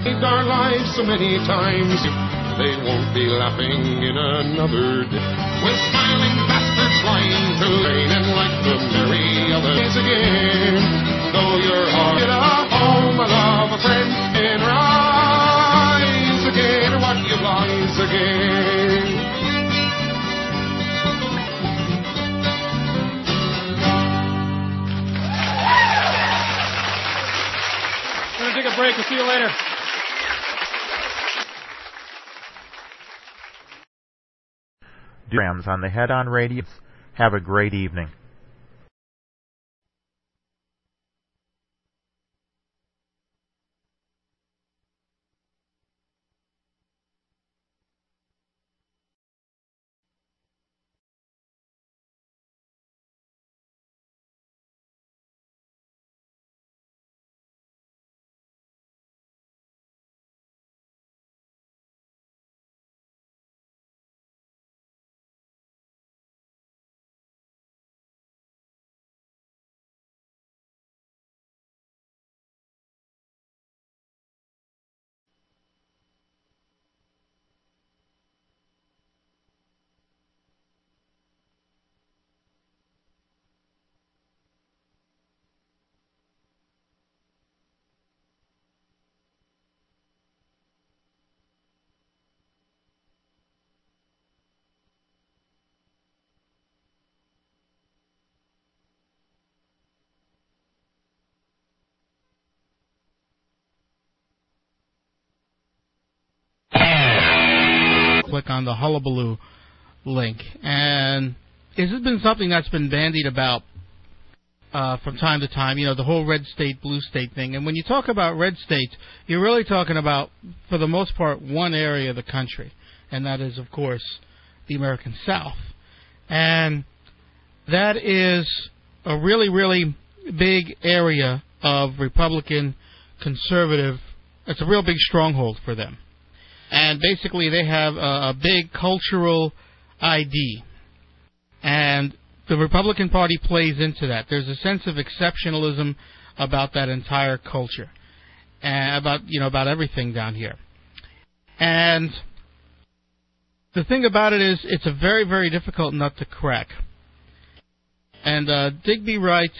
Saved our lives so many times, they won't be laughing in another day. With smiling bastards flying through rain and like the merry other days again. Though your heart get a home, a love, a friend, and rise again, what you rise again. We're going to take a break. We'll see you later. On the Head On Radio. Have a great evening. Click on the Hullabaloo link, and this has been something that's been bandied about from time to time, the whole red state, blue state thing. And when you talk about red states, you're really talking about, for the most part, one area of the country, and that is, of course, the American South. And that is a really, really big area of Republican, conservative. It's a real big stronghold for them. And basically they have a big cultural ID. And the Republican Party plays into that. There's a sense of exceptionalism about that entire culture. And about everything down here. And the thing about it is it's a very, very difficult nut to crack. And Digby writes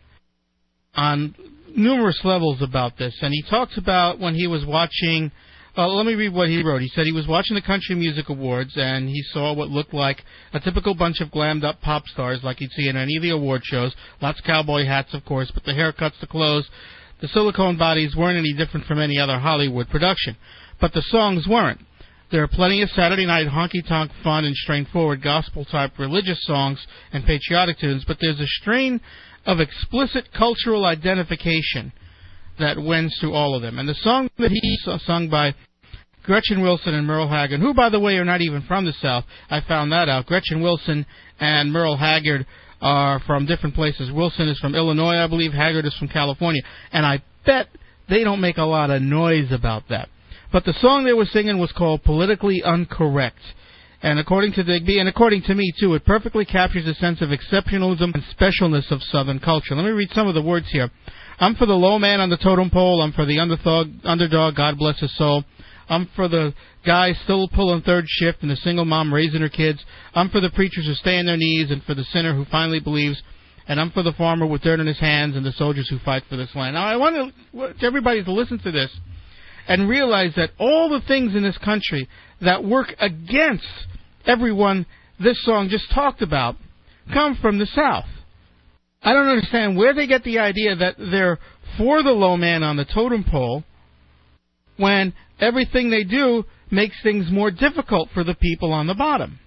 on numerous levels about this. And he talks about when he was watching... let me read what he wrote. He said he was watching the Country Music Awards, and he saw what looked like a typical bunch of glammed-up pop stars like you'd see in any of the award shows. Lots of cowboy hats, of course, but the haircuts, the clothes, the silicone bodies weren't any different from any other Hollywood production. But the songs weren't. There are plenty of Saturday night honky-tonk fun and straightforward gospel-type religious songs and patriotic tunes, but there's a strain of explicit cultural identification that wins through all of them. And the song that he sung by Gretchen Wilson and Merle Haggard, who, by the way, are not even from the South. I found that out. Gretchen Wilson and Merle Haggard are from different places. Wilson is from Illinois, I believe. Haggard is from California. And I bet they don't make a lot of noise about that. But the song they were singing was called Politically Uncorrect. And according to Digby, and according to me, too, it perfectly captures a sense of exceptionalism and specialness of Southern culture. Let me read some of the words here. I'm for the low man on the totem pole. I'm for the underdog, God bless his soul. I'm for the guy still pulling third shift and the single mom raising her kids. I'm for the preachers who stay on their knees and for the sinner who finally believes. And I'm for the farmer with dirt in his hands and the soldiers who fight for this land. Now, I want everybody to listen to this and realize that all the things in this country that work against everyone this song just talked about come from the South. I don't understand where they get the idea that they're for the low man on the totem pole when everything they do makes things more difficult for the people on the bottom.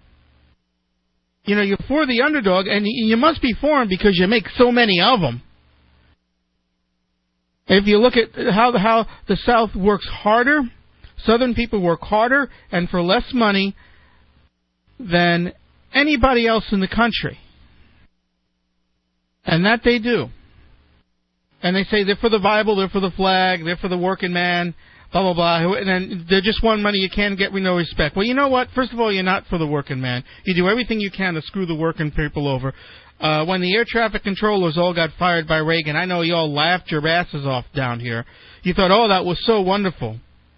You're for the underdog, and you must be for him because you make so many of them. If you look at how the South works harder, Southern people work harder and for less money than anybody else in the country. And that they do. And they say they're for the Bible, they're for the flag, they're for the working man, blah, blah, blah. And then they're just want money, you can't get with no respect. Well, you know what? First of all, you're not for the working man. You do everything you can to screw the working people over. When the air traffic controllers all got fired by Reagan, I know you all laughed your asses off down here. You thought, oh, that was so wonderful.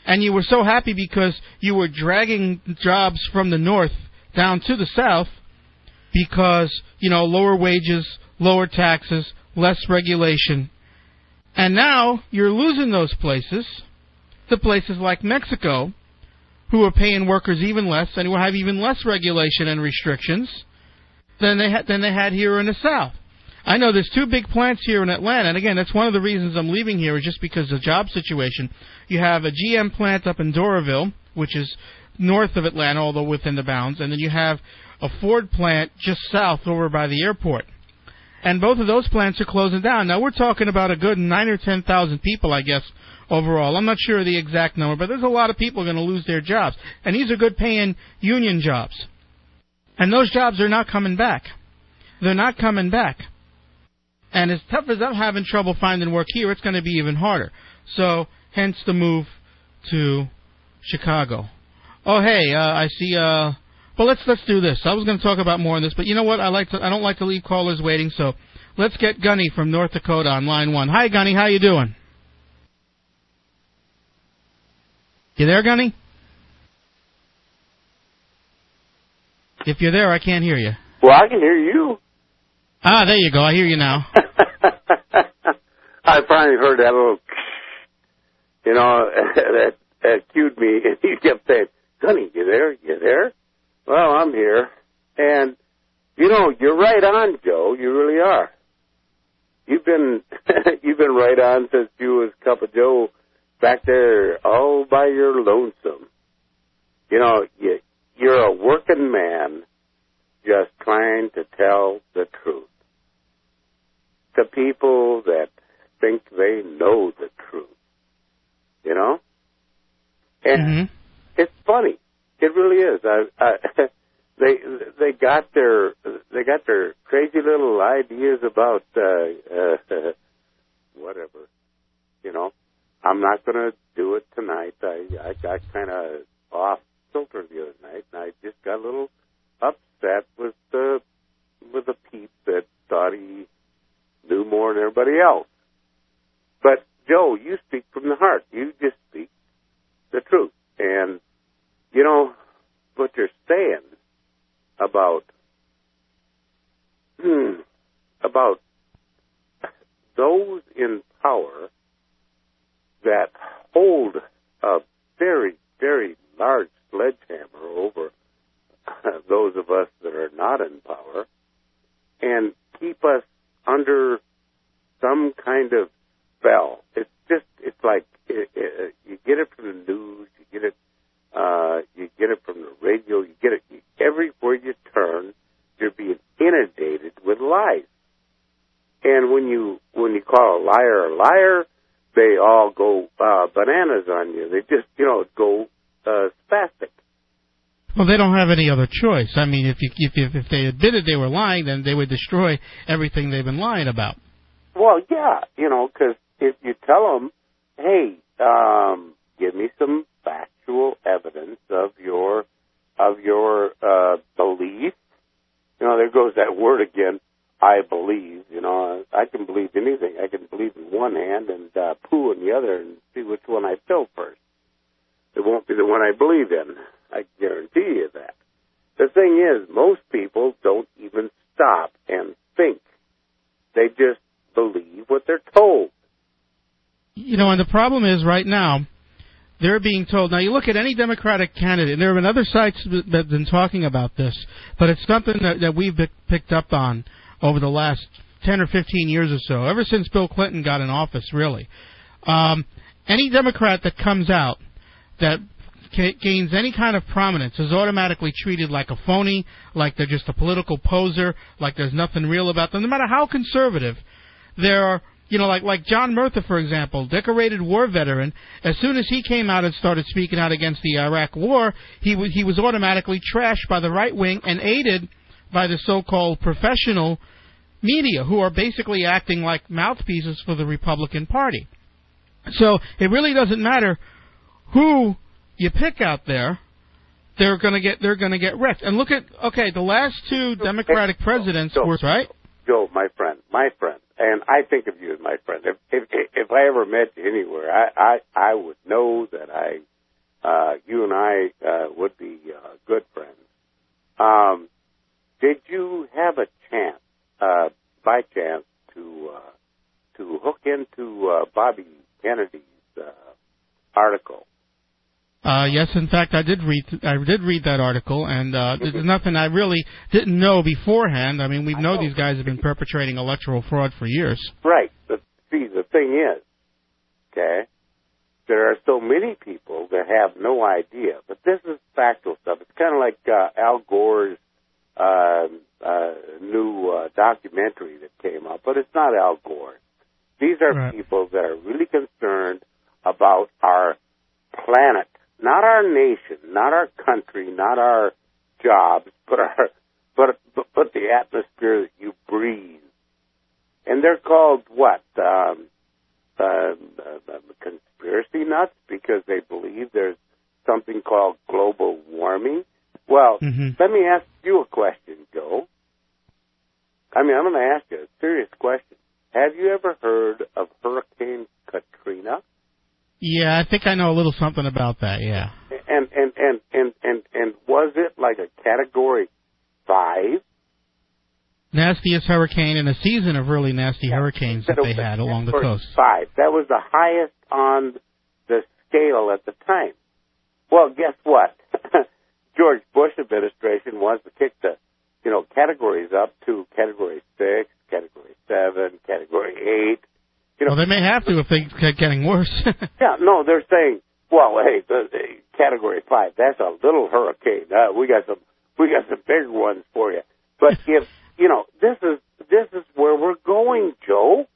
and you were so happy because you were dragging jobs from the north down to the south because, lower wages, lower taxes, less regulation. And now you're losing those places to places like Mexico, who are paying workers even less and who have even less regulation and restrictions than they had here in the South. I know there's 2 big plants here in Atlanta, and again, that's one of the reasons I'm leaving here is just because of the job situation. You have a GM plant up in Doraville, which is north of Atlanta, although within the bounds, and then you have a Ford plant just south over by the airport. And both of those plants are closing down. Now, we're talking about a good 9,000 or 10,000 people, I guess, overall. I'm not sure of the exact number, but there's a lot of people going to lose their jobs. And these are good-paying union jobs. And those jobs are not coming back. They're not coming back. And as tough as I'm having trouble finding work here, it's going to be even harder. So, hence the move to Chicago. Oh, hey, I see. Well, let's do this. I was going to talk about more on this, but you know what? I don't like to leave callers waiting. So, let's get Gunny from North Dakota on line 1. Hi, Gunny. How you doing? You there, Gunny? If you're there, I can't hear you. Well, I can hear you. Ah, there you go. I hear you now. I finally heard that little, that cued me, and he kept saying, Gunny, you there? You there? Well, I'm here. And, you're right on, Joe. You really are. You've been right on since you was Cup of Joe back there all by your lonesome. You're a working man just trying to tell the truth to people that think they know the truth, And It's funny. It really is. They got their crazy little ideas about whatever. I'm not going to do it tonight. I got kind of off filter the other night, and I just got a little upset with the peep that thought he knew more than everybody else. But Joe, you speak from the heart. You just speak the truth, and what you're saying about those in power that hold a very, very large sledgehammer over those of us that are not in power and keep us under some kind of spell. It's like you get it from the news, you get it from the radio, you get it everywhere you turn. You're being inundated with lies, and when you call a liar, they all go bananas on you. They just go spastic. Well, they don't have any other choice. I mean, if they admitted they were lying, then they would destroy everything they've been lying about. Well, yeah, because if you tell them, hey, give me some factual evidence of your belief. There goes that word again. I believe. I can believe anything. I can believe in one hand and poo in the other, and see which one I fill first. It won't be the one I believe in. I guarantee you that. The thing is, most people don't even stop and think. They just believe what they're told. And the problem is right now, they're being told. Now, you look at any Democratic candidate, and there have been other sites that have been talking about this, but it's something that we've picked up on over the last 10 or 15 years or so, ever since Bill Clinton got in office, really. Any Democrat that comes out that gains any kind of prominence is automatically treated like a phony, like they're just a political poser, like there's nothing real about them, no matter how conservative. There are, like John Murtha, for example, decorated war veteran. As soon as he came out and started speaking out against the Iraq war, he was automatically trashed by the right wing and aided by the so-called professional media, who are basically acting like mouthpieces for the Republican Party. So it really doesn't matter who you pick out there; they're going to get wrecked. And look at the last two Democratic presidents were right. Joe, my friend, and I think of you as my friend. If I ever met you anywhere, I would know that I you and I would be good friends. Did you have a chance, by chance, to hook into Bobby Kennedy's article? Yes, in fact, I did read that article, and there's nothing I really didn't know beforehand. I mean, we know these guys have been perpetrating electoral fraud for years. Right. But see, the thing is, okay, there are so many people that have no idea. But this is factual stuff. It's kind of like Al Gore's new documentary that came out, but it's not Al Gore. These are people that are really concerned about our planet. Not our nation, not our country, not our jobs, but the atmosphere that you breathe. And they're called what? Conspiracy nuts, because they believe there's something called global warming. Well, let me ask you a question, Joe. I mean, I'm going to ask you a serious question. Have you ever heard of Hurricane Katrina? Yeah, I think I know a little something about that. Yeah. And was it like a Category 5? Nastiest hurricane in a season of really nasty hurricanes that they had along the coast. 5. That was the highest on the scale at the time. Well, guess what? George Bush administration wants to kick the categories up to Category 6, Category 7, Category 8. Well, they may have to if things keep getting worse. Yeah, no, they're saying, well, hey, the Category 5, that's a little hurricane. We got some bigger ones for you. But if this is where we're going, Joe.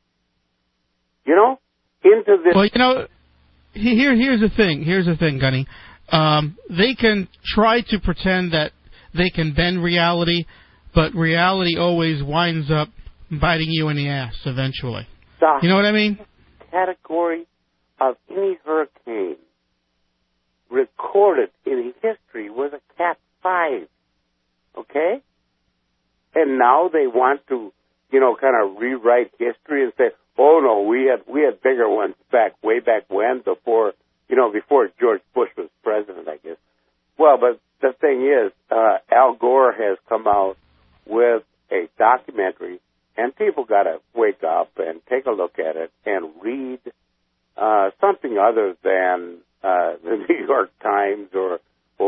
Into this. Well, here's the thing. Here's the thing, Gunny. They can try to pretend that they can bend reality, but reality always winds up biting you in the ass eventually. You know what I mean? Category of any hurricane recorded in history was a Cat 5. Okay? And now they want to, kind of rewrite history and say, oh no, we had bigger ones way back when, before George Bush was president, I guess. Well, but the thing is, Al Gore has come out with a documentary. And people got to wake up and take a look at it and read something other than the New York Times or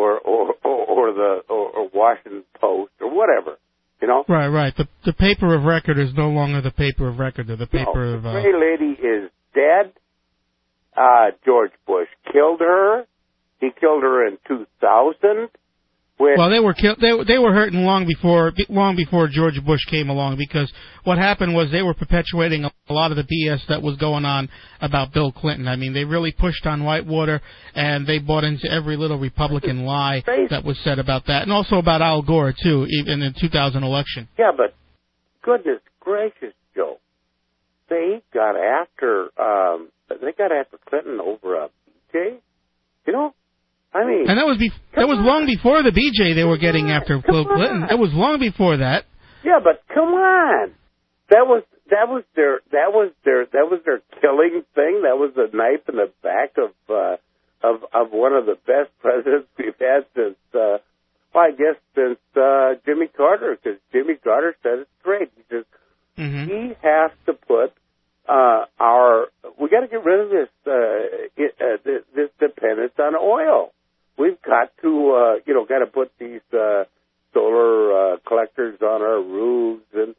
the Washington Post or whatever, Right. The paper of record is no longer the paper of record. The paper of. The Gray Lady is dead. George Bush killed her. He killed her in 2000. Well, they were they were hurting long before George Bush came along, because what happened was they were perpetuating a lot of the BS that was going on about Bill Clinton. I mean, they really pushed on Whitewater, and they bought into every little Republican lie that was said about that, and also about Al Gore too, even in the 2000 election. Yeah, but goodness gracious, Joe, they got after Clinton over a BJ, I mean, and that was long before the BJ they were getting after Bill Clinton. It was long before that. Yeah, but come on, that was their killing thing. That was the knife in the back of one of the best presidents we've had since since Jimmy Carter, because Jimmy Carter said it straight. He says we have to put we got to get rid of this dependence on oil. We've got to, got to put these solar collectors on our roofs and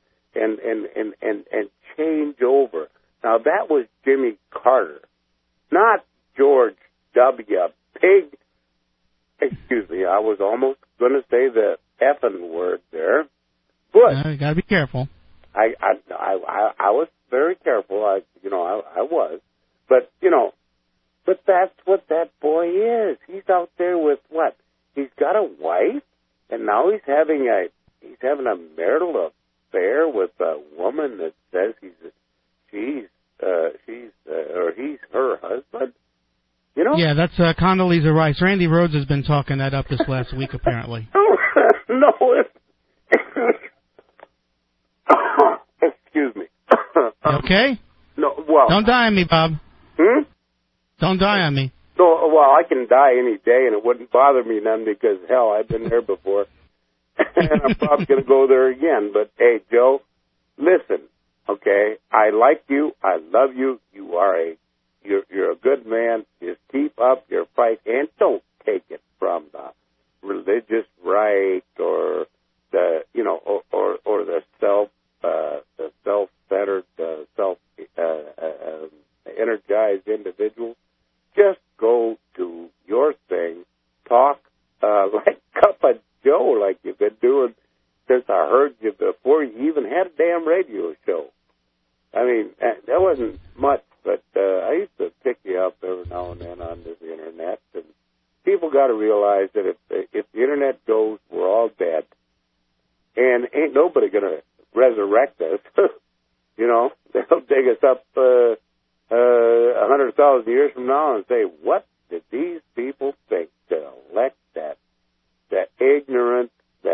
change over. Now that was Jimmy Carter, not George W. Pig. Excuse me, I was almost going to say the effing word there, but you got to be careful. I was very careful. I was, but But that's what that boy is. He's out there with what? He's got a wife, and now he's having a marital affair with a woman that says he's her husband. Yeah, that's Condoleezza Rice. Randy Rhodes has been talking that up this last week, apparently. No. Excuse me. Okay? No. Well. Don't die on me, Bob. Hmm? Don't die on me. No, well, I can die any day, and it wouldn't bother me none because, hell, I've been there before. And I'm probably going to go there again. But, hey, Joe, listen, okay? I like you. I love you. You're a good man. Just keep up your fight, and don't take it from the religious right or the, you know, or the self-centered, energized individual. Just go do your thing. Talk like Cup of Joe, like you've been doing since I heard you before you even had a damn radio show. I mean, that wasn't much, but I used to pick you up every now and then on the internet. And people got to realize that if the internet goes, we're all dead, and ain't nobody going to resurrect us. You know, they'll dig us up 100,000 years from now and say, what did these people think to elect that ignorant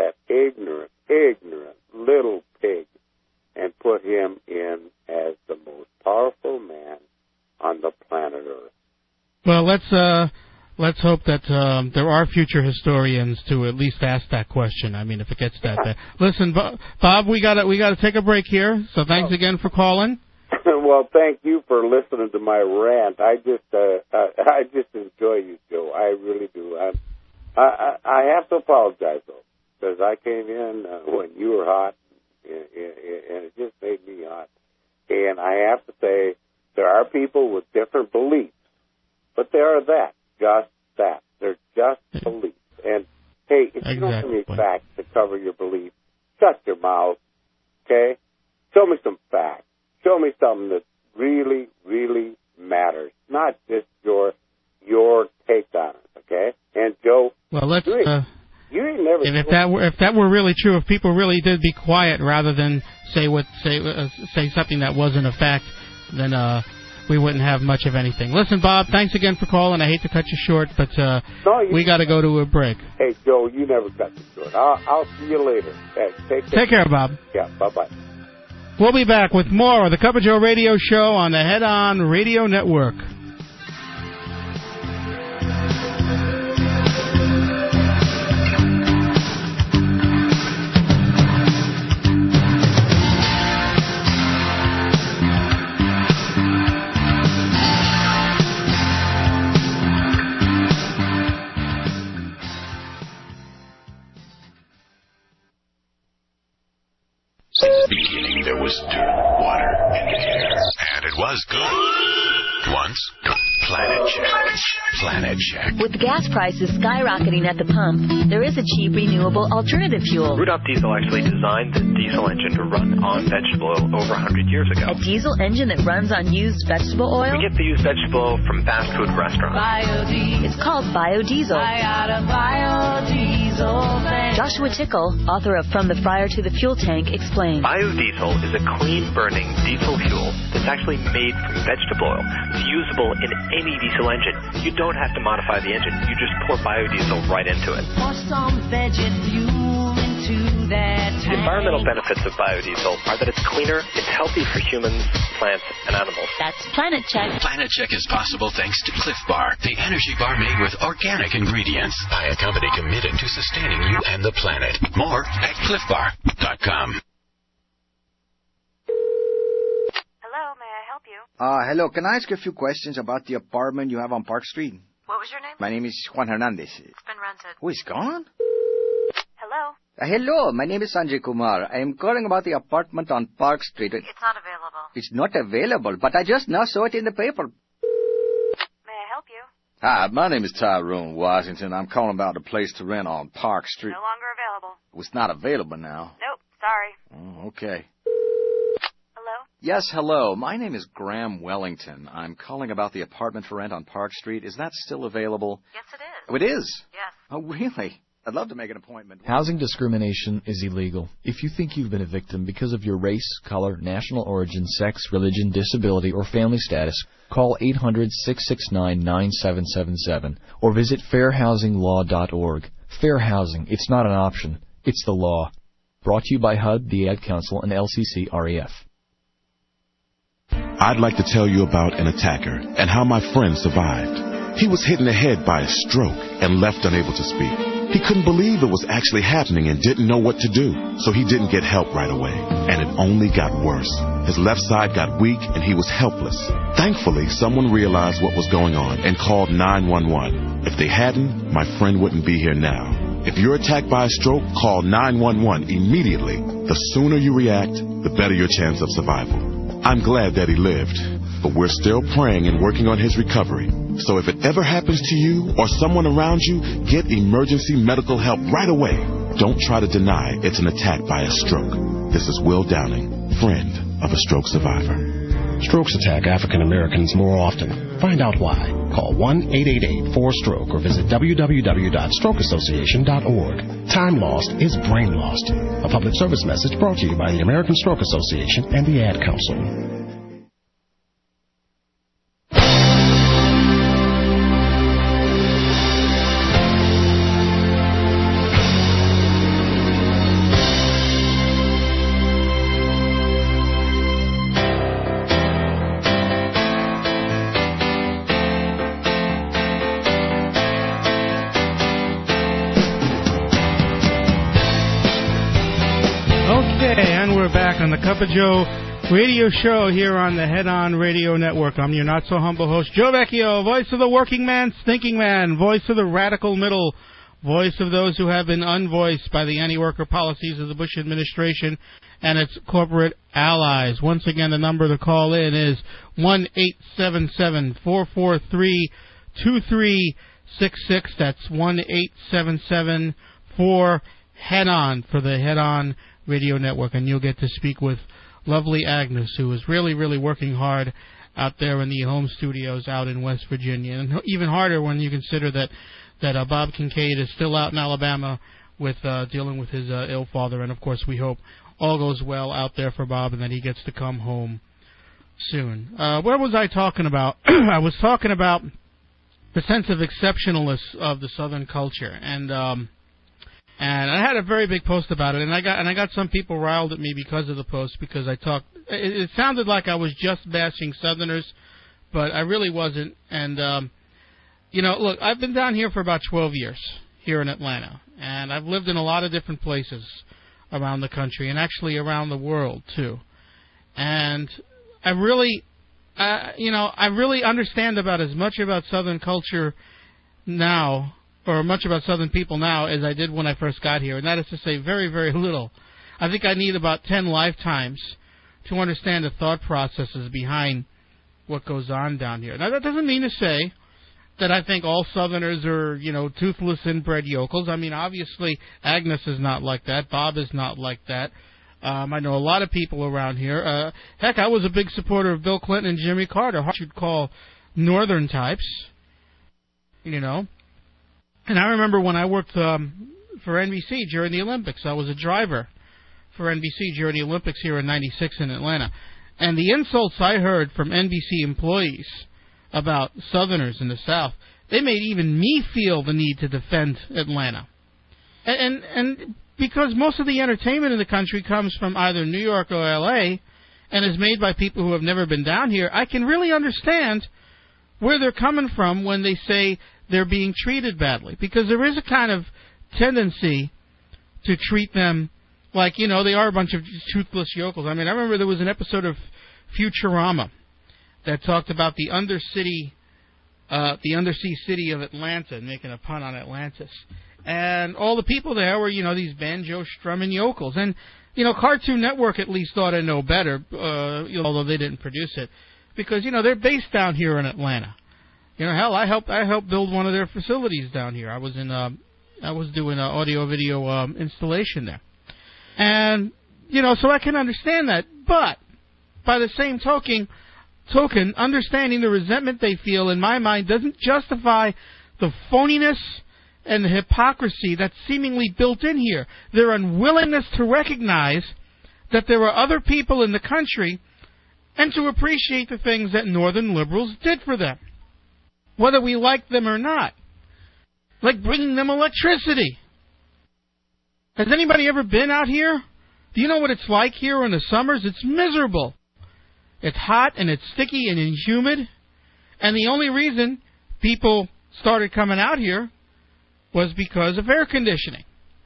little pig and put him in as the most powerful man on the planet Earth? Well, let's hope that there are future historians to at least ask that question. I mean, if it gets that bad. Listen, Bob, we gotta take a break here. So thanks again for calling. Well, thank you for listening to my rant. I just enjoy you, Joe. I really do. I have to apologize though, because I came in when you were hot, and it just made me hot. And I have to say, there are people with different beliefs, but they are just that. They're just beliefs. And hey, if you don't have any facts to cover your belief, shut your mouth. Okay? Show me some facts. Show me something that really, really matters, not just your take on it. Okay? And Joe, well, let's. You ain't never. If that were really true, if people really did be quiet rather than say something that wasn't a fact, then we wouldn't have much of anything. Listen, Bob, thanks again for calling. I hate to cut you short, but we got to go to a break. Hey, Joe, you never cut me short. I'll see you later. Hey, take care, Bob. Yeah, bye-bye. We'll be back with more of the Cup of Joe radio show on the Head On Radio Network. Since the beginning, there was dirt, water, and air. And it was good. Once, Planet Check. Planet Check. With gas prices skyrocketing at the pump, there is a cheap, renewable alternative fuel. Rudolph Diesel actually designed the diesel engine to run on vegetable oil over 100 years ago. A diesel engine that runs on used vegetable oil? We get the used vegetable oil from fast food restaurants. Biodiesel. It's called biodiesel. I got a biodiesel thing. Joshua Tickle, author of From the Fryer to the Fuel Tank, explains. Biodiesel is a clean-burning diesel fuel that's actually made from vegetable oil. It's usable in any diesel engine. You don't have to modify the engine. You just pour biodiesel right into it. Pour some veggie fuel into that tank. The environmental benefits of biodiesel are that it's cleaner, it's healthy for humans, plants, and animals. That's Planet Check. Planet Check is possible thanks to Cliff Bar, the energy bar made with organic ingredients by a company committed to sustaining you and the planet. More at cliffbar.com. Hello, can I ask you a few questions about the apartment you have on Park Street? What was your name? My name is Juan Hernandez. It's been rented. Oh, it's gone? Hello? Hello, my name is Sanjay Kumar. I am calling about the apartment on Park Street. It's not available. It's not available, but I just now saw it in the paper. May I help you? Hi, my name is Tyrone Washington. I'm calling about a place to rent on Park Street. No longer available. It's not available now. Nope, sorry. Oh, okay. Hello? Yes, hello. My name is Graham Wellington. I'm calling about the apartment for rent on Park Street. Is that still available? Yes, it is. Oh, it is? Yes. Oh, really? I'd love to make an appointment. Housing discrimination is illegal. If you think you've been a victim because of your race, color, national origin, sex, religion, disability, or family status, call 800-669-9777 or visit fairhousinglaw.org. Fair housing. It's not an option. It's the law. Brought to you by HUD, the Ad Council, and LCC-REF. I'd like to tell you about an attacker and how my friend survived. He was hit in the head by a stroke and left unable to speak. He couldn't believe it was actually happening and didn't know what to do, so he didn't get help right away. And it only got worse. His left side got weak and he was helpless. Thankfully, someone realized what was going on and called 911. If they hadn't, my friend wouldn't be here now. If you're attacked by a stroke, call 911 immediately. The sooner you react, the better your chance of survival. I'm glad that he lived, but we're still praying and working on his recovery. So if it ever happens to you or someone around you, get emergency medical help right away. Don't try to deny it's an attack by a stroke. This is Will Downing, friend of a stroke survivor. Strokes attack African Americans more often. Find out why. Call 1-888-4STROKE or visit www.strokeassociation.org. Time lost is brain lost. A public service message brought to you by the American Stroke Association and the Ad Council. On the Cup of Joe radio show here on the Head On Radio Network. I'm your not-so-humble host, Joe Vecchio, voice of the working man, thinking man, voice of the radical middle, voice of those who have been unvoiced by the anti-worker policies of the Bush administration and its corporate allies. Once again, the number to call in is 1-877-443-2366. That's 1-877-4-HEAD-ON for the Head On Radio Network, and you'll get to speak with lovely Agnes, who is really, really working hard out there in the home studios out in West Virginia, and even harder when you consider that Bob Kincaid is still out in Alabama with dealing with his ill father, and of course we hope all goes well out there for Bob and that he gets to come home soon. Where was I talking about? I was talking about the sense of exceptionalness of the Southern culture, and I had a very big post about it, and I got some people riled at me because of the post, because I talked. It sounded like I was just bashing Southerners, but I really wasn't. And look, I've been down here for about 12 years here in Atlanta, and I've lived in a lot of different places around the country, and actually around the world too. And I really understand about as much about Southern culture now, or much about Southern people now, as I did when I first got here, and that is to say very, very little. I think I need about 10 lifetimes to understand the thought processes behind what goes on down here. Now, that doesn't mean to say that I think all Southerners are, toothless inbred yokels. I mean, obviously, Agnes is not like that. Bob is not like that. I know a lot of people around here. Heck, I was a big supporter of Bill Clinton and Jimmy Carter, what you'd call northern types, And I remember when I worked for NBC during the Olympics. I was a driver for NBC during the Olympics here in '96 in Atlanta. And the insults I heard from NBC employees about Southerners in the South, they made even me feel the need to defend Atlanta. And because most of the entertainment in the country comes from either New York or L.A. and is made by people who have never been down here, I can really understand where they're coming from when they say they're being treated badly, because there is a kind of tendency to treat them like, they are a bunch of toothless yokels. I mean, I remember there was an episode of Futurama that talked about the undersea city of Atlanta, making a pun on Atlantis. And all the people there were, these banjo-strumming yokels. And, Cartoon Network at least ought to know better, although they didn't produce it, because, they're based down here in Atlanta. Hell, I helped build one of their facilities down here. I was doing an audio-video installation there. And, so I can understand that. But, by the same token, understanding the resentment they feel, in my mind, doesn't justify the phoniness and the hypocrisy that's seemingly built in here. Their unwillingness to recognize that there are other people in the country and to appreciate the things that Northern liberals did for them, whether we like them or not. Like bringing them electricity. Has anybody ever been out here? Do you know what it's like here in the summers? It's miserable. It's hot and it's sticky and it's humid. And the only reason people started coming out here was because of air conditioning.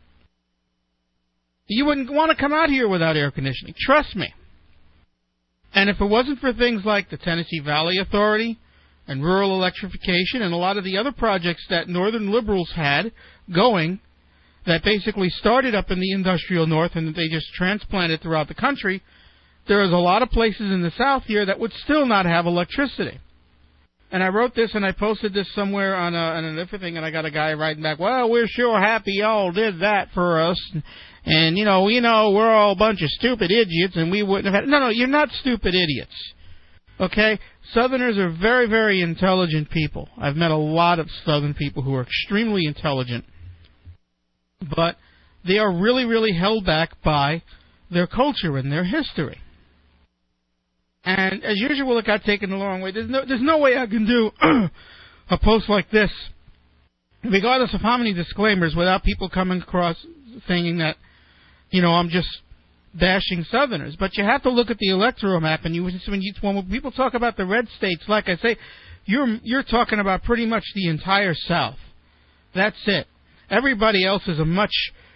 You wouldn't want to come out here without air conditioning. Trust me. And if it wasn't for things like the Tennessee Valley Authority and rural electrification and a lot of the other projects that Northern liberals had going that basically started up in the industrial north and they just transplanted throughout the country, there is a lot of places in the south here that would still not have electricity. And I wrote this and I posted this somewhere on an everything, and I got a guy writing back, well, we're sure happy y'all did that for us. And, you know, we're all a bunch of stupid idiots and we wouldn't have had... No, you're not stupid idiots. Okay? Southerners are very, very intelligent people. I've met a lot of Southern people who are extremely intelligent. But they are really, really held back by their culture and their history. And as usual, it got taken the long way. There's no way I can do a post like this, regardless of how many disclaimers, without people coming across thinking that, you know, I'm just bashing Southerners. But you have to look at the electoral map, and when people talk about the red states, like I say, you're talking about pretty much the entire South. That's it. Everybody else is a much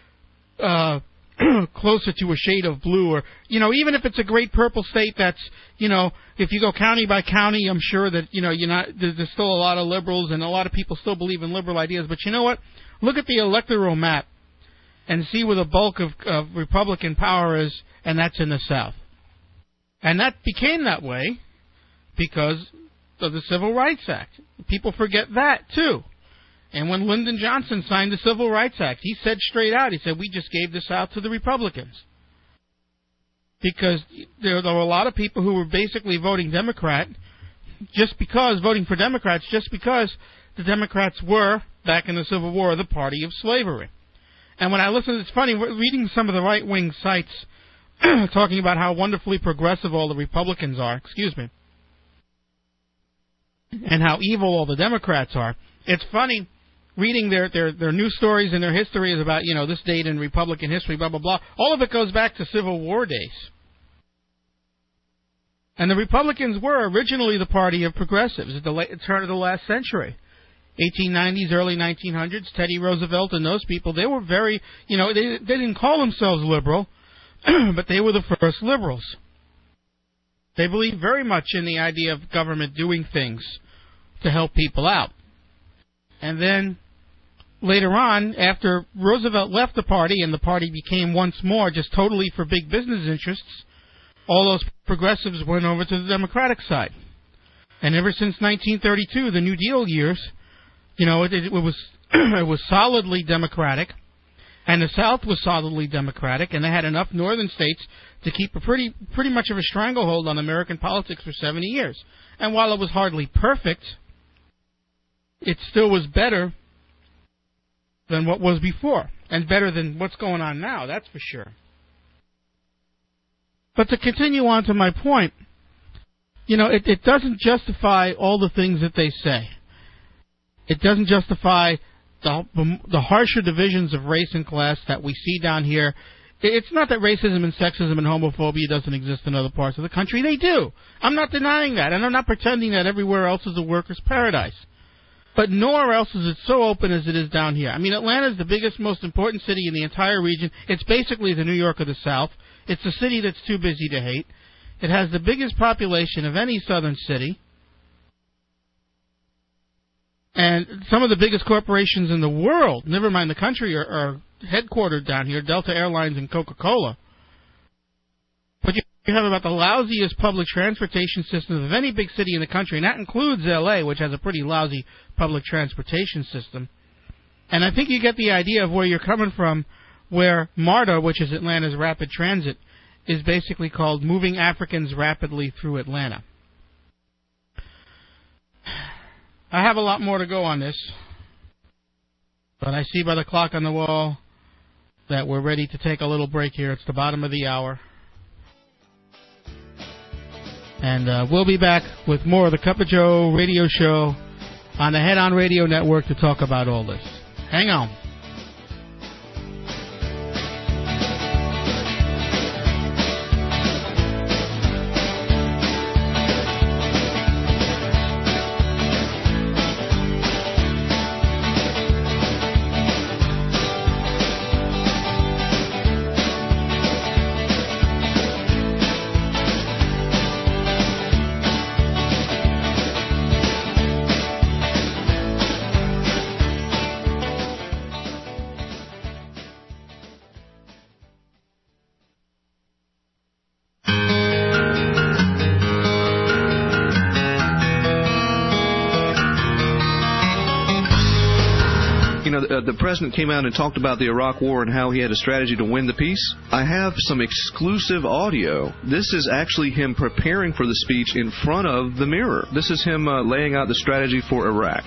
closer to a shade of blue, or, you know, even if it's a great purple state that's, you know, if you go county by county, I'm sure that, you know, there's still a lot of liberals and a lot of people still believe in liberal ideas. But you know what? Look at the electoral map and see where the bulk of Republican power is, and that's in the South. And that became that way because of the Civil Rights Act. People forget that, too. And when Lyndon Johnson signed the Civil Rights Act, he said straight out, he said, we just gave this out to the Republicans. Because there were a lot of people who were basically voting Democrat voting for Democrats just because the Democrats were, back in the Civil War, the party of slavery. And when I listen, it's funny, reading some of the right-wing sites talking about how wonderfully progressive all the Republicans are, and how evil all the Democrats are. It's funny reading their news stories and their histories about, you know, this date in Republican history, blah, blah, blah. All of it goes back to Civil War days. And the Republicans were originally the party of progressives at the turn of the last century. 1890s, early 1900s, Teddy Roosevelt and those people, they were very, you know, they didn't call themselves liberal, but they were the first liberals. They believed very much in the idea of government doing things to help people out. And then later on, after Roosevelt left the party and the party became once more just totally for big business interests, all those progressives went over to the Democratic side. And ever since 1932, the New Deal years, you know, it was solidly Democratic, and the South was solidly Democratic, and they had enough northern states to keep a pretty much of a stranglehold on American politics for 70 years. And while it was hardly perfect, it still was better than what was before, and better than what's going on now, that's for sure. But to continue on to my point, you know, it doesn't justify all the things that they say. It doesn't justify the harsher divisions of race and class that we see down here. It's not that racism and sexism and homophobia doesn't exist in other parts of the country. They do. I'm not denying that, and I'm not pretending that everywhere else is a worker's paradise. But nowhere else is it so open as it is down here. I mean, Atlanta is the biggest, most important city in the entire region. It's basically the New York of the South. It's a city that's too busy to hate. It has the biggest population of any southern city. And some of the biggest corporations in the world, never mind the country, are headquartered down here, Delta Airlines and Coca-Cola. But you have about the lousiest public transportation system of any big city in the country, and that includes L.A., which has a pretty lousy public transportation system. And I think you get the idea of where you're coming from, where MARTA, which is Atlanta's rapid transit, is basically called Moving Africans Rapidly Through Atlanta. I have a lot more to go on this, but I see by the clock on the wall that we're ready to take a little break here. It's the bottom of the hour. And we'll be back with more of the Cup of Joe radio show on the Head On Radio Network to talk about all this. Hang on. the president came out and talked about the Iraq War and how he had a strategy to win the peace. I have some exclusive audio. This is actually him preparing for the speech in front of the mirror. This is him laying out the strategy for Iraq.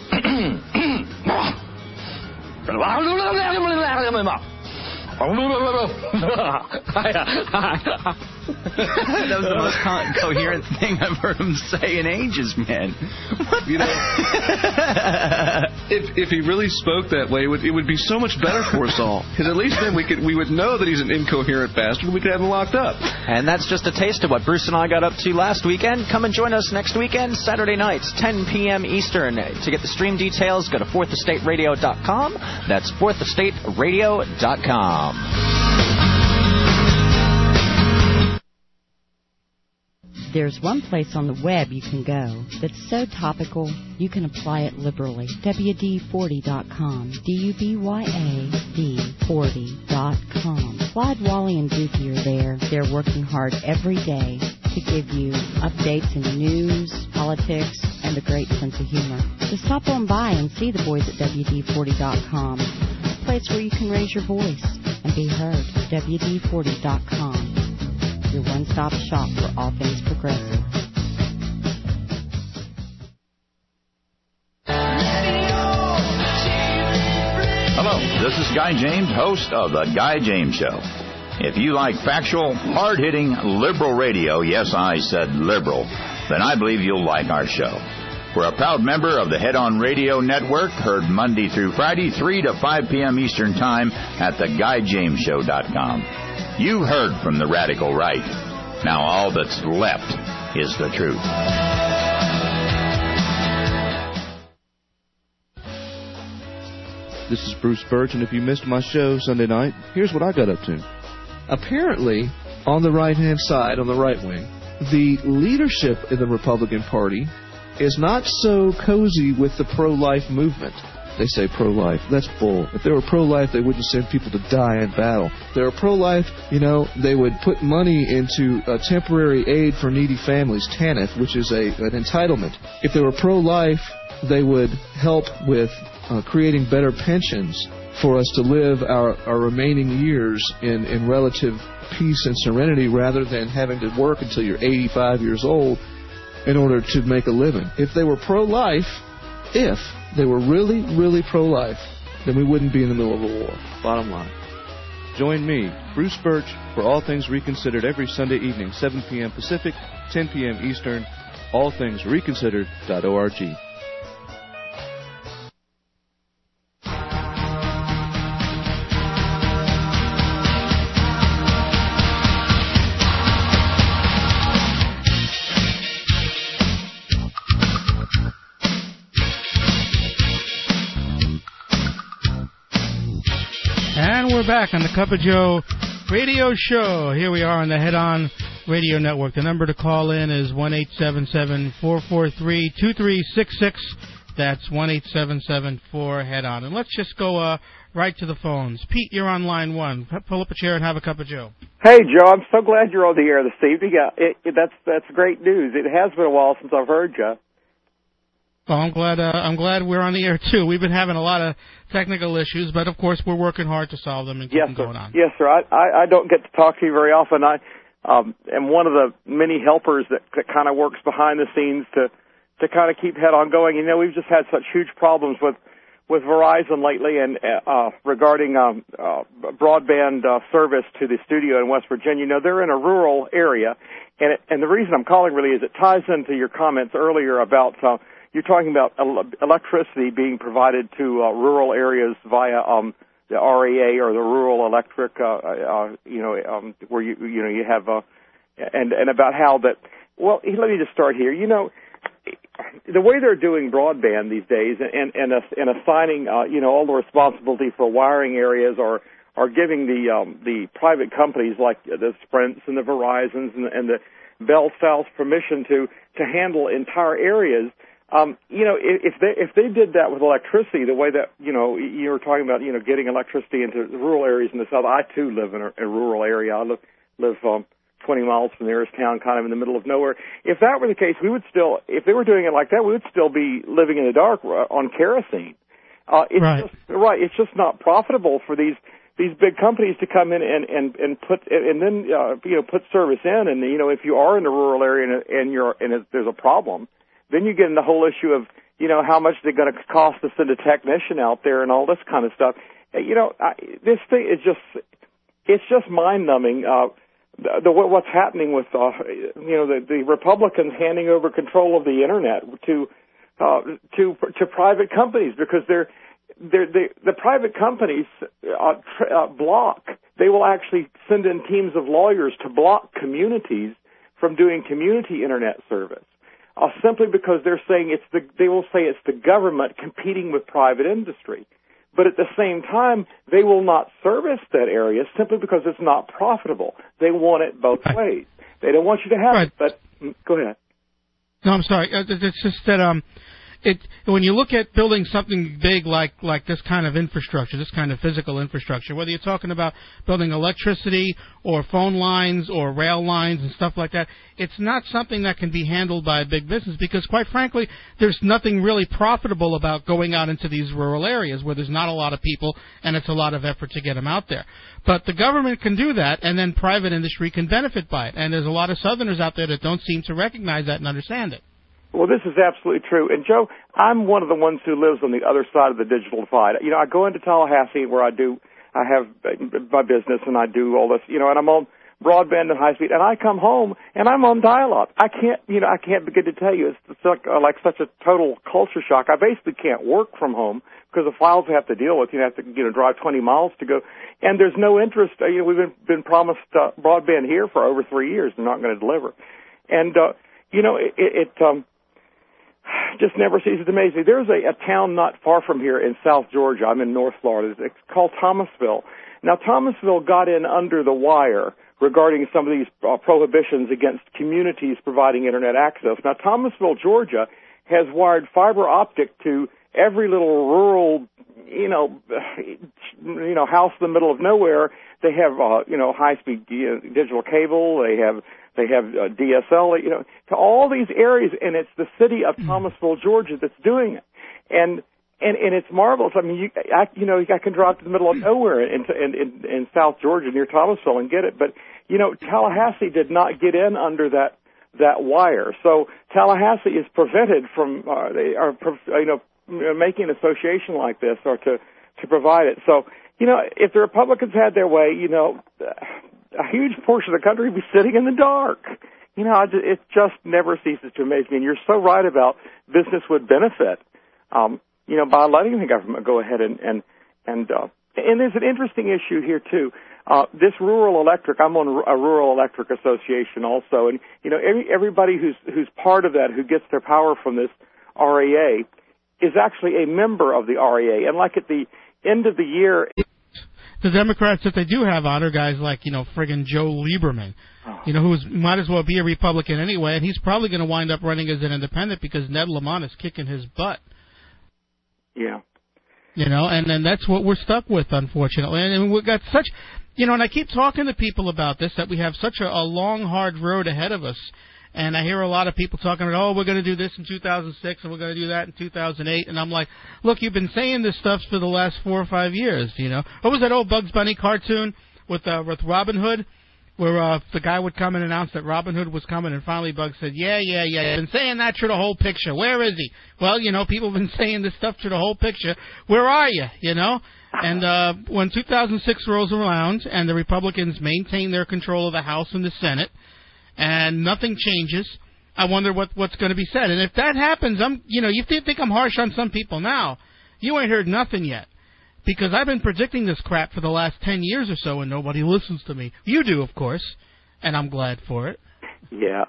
That was the most coherent thing I've heard him say in ages, man. You know, if he really spoke that way, it would be so much better for us all. Because at least then we would know that he's an incoherent bastard and we could have him locked up. And that's just a taste of what Bruce and I got up to last weekend. Come and join us next weekend, Saturday nights, 10 p.m. Eastern. To get the stream details, go to fourthestateradio.com. That's fourthestateradio.com. There's one place on the web you can go that's so topical you can apply it liberally. WD40.com. DUBYAD40.com. Clyde, Wally, and Dookie are there. They're working hard every day to give you updates in news, politics, and a great sense of humor. So stop on by and see the boys at WD40.com. A place where you can raise your voice and be heard. WD40.com. Your one-stop shop for all things progressive. Hello, this is Guy James, host of The Guy James Show. If you like factual, hard-hitting, liberal radio, yes, I said liberal, then I believe you'll like our show. We're a proud member of the Head On Radio Network, heard Monday through Friday, 3 to 5 p.m. Eastern Time at theguyjamesshow.com. You heard from the radical right. Now all that's left is the truth. This is Bruce Birch, and if you missed my show Sunday night, here's what I got up to. Apparently, on the right-hand side, on the right wing, the leadership in the Republican Party is not so cozy with the pro-life movement. They say pro-life. That's bull. If they were pro-life, they wouldn't send people to die in battle. If they were pro-life, they would put money into temporary aid for needy families, TANF, which is an entitlement. If they were pro-life, they would help with creating better pensions for us to live our remaining years in relative peace and serenity rather than having to work until you're 85 years old in order to make a living. If they were pro-life, if they were really, really pro-life, then we wouldn't be in the middle of a war. Bottom line. Join me, Bruce Birch, for All Things Reconsidered every Sunday evening, 7 p.m. Pacific, 10 p.m. Eastern, allthingsreconsidered.org. We're back on the Cup of Joe radio show. Here we are on the Head On Radio Network. The number to call in is 1-877-443-2366. That's 1-877-4-HEAD-ON. And let's just go right to the phones. Pete, you're on line one. Pull up a chair and have a cup of Joe. Hey, Joe, I'm so glad you're on the air this evening. That's great news. It has been a while since I've heard you. Well, I'm glad we're on the air too. We've been having a lot of technical issues, but of course we're working hard to solve them and keep them going on. Yes, sir. I don't get to talk to you very often. I am one of the many helpers that kind of works behind the scenes to kind of keep Head On going. We've just had such huge problems with Verizon lately and regarding broadband service to the studio in West Virginia. They're in a rural area, and the reason I'm calling really is it ties into your comments earlier about you're talking about electricity being provided to rural areas via the REA or the rural electric, where you have, and about how that. Well, let me just start here. The way they're doing broadband these days, and assigning, all the responsibility for wiring areas, or giving the private companies like the Sprints and the Verizons and the Bell South permission to handle entire areas. If they did that with electricity, the way that you were talking about, getting electricity into rural areas in the South. I too live in a rural area. I live 20 miles from the nearest town, kind of in the middle of nowhere. If that were the case, if they were doing it like that, we would still be living in the dark on kerosene. It's just not profitable for these big companies to come in and put service in. And if you are in a rural area and there's a problem, then you get in the whole issue of how much they're going to cost to send a technician out there and all this kind of stuff. This thing is just mind numbing. What's happening with the Republicans handing over control of the internet to private companies, because the private companies block. They will actually send in teams of lawyers to block communities from doing community internet service, simply because they're saying they will say it's the government competing with private industry. But at the same time, they will not service that area simply because it's not profitable. They want it both ways. They don't want you to have it, but go ahead. No, I'm sorry. It's just that when you look at building something big like this kind of infrastructure, this kind of physical infrastructure, whether you're talking about building electricity or phone lines or rail lines and stuff like that, it's not something that can be handled by a big business, because, quite frankly, there's nothing really profitable about going out into these rural areas where there's not a lot of people and it's a lot of effort to get them out there. But the government can do that, and then private industry can benefit by it. And there's a lot of Southerners out there that don't seem to recognize that and understand it. Well, this is absolutely true. And, Joe, I'm one of the ones who lives on the other side of the digital divide. I go into Tallahassee where I have my business and I do all this, and I'm on broadband and high speed, and I come home and I'm on dial-up. I can't begin to tell you. It's like such a total culture shock. I basically can't work from home because the files I have to deal with. You have to drive 20 miles to go, and there's no interest. We've been promised broadband here for over 3 years. They're not going to deliver, and it just never ceases to amaze me. There's a town not far from here in South Georgia. I'm in North Florida. It's called Thomasville. Now, Thomasville got in under the wire regarding some of these prohibitions against communities providing internet access. Now, Thomasville, Georgia, has wired fiber optic to every little rural, house in the middle of nowhere. They have, high-speed digital cable. They have DSL, to all these areas, and it's the city of Thomasville, Georgia, that's doing it, and it's marvelous. I mean, I can drive to the middle of nowhere in South Georgia near Thomasville and get it, but Tallahassee did not get in under that wire, so Tallahassee is prevented from making an association like this or to provide it. So if the Republicans had their way, a huge portion of the country would be sitting in the dark. It just never ceases to amaze me. And you're so right about business would benefit, by letting the government go ahead and there's an interesting issue here too. This rural electric, I'm on a rural electric association also, and everybody who's part of that, who gets their power from this REA, is actually a member of the REA. And like at the end of the year, the Democrats that they do have on are guys like, friggin' Joe Lieberman, who might as well be a Republican anyway, and he's probably going to wind up running as an independent because Ned Lamont is kicking his butt. Yeah. And then that's what we're stuck with, unfortunately. And we've got such, and I keep talking to people about this, that we have such a long, hard road ahead of us. And I hear a lot of people talking about, we're going to do this in 2006 and we're going to do that in 2008. And I'm like, look, you've been saying this stuff for the last 4 or 5 years, What was that old Bugs Bunny cartoon with Robin Hood, where the guy would come and announce that Robin Hood was coming, and finally Bugs said, yeah, I've been saying that through the whole picture. Where is he? Well, people have been saying this stuff through the whole picture. Where are you, And when 2006 rolls around and the Republicans maintain their control of the House and the Senate, and nothing changes, I wonder what's going to be said. And if that happens, you think I'm harsh on some people now. You ain't heard nothing yet. Because I've been predicting this crap for the last 10 years or so, and nobody listens to me. You do, of course, and I'm glad for it. Yeah.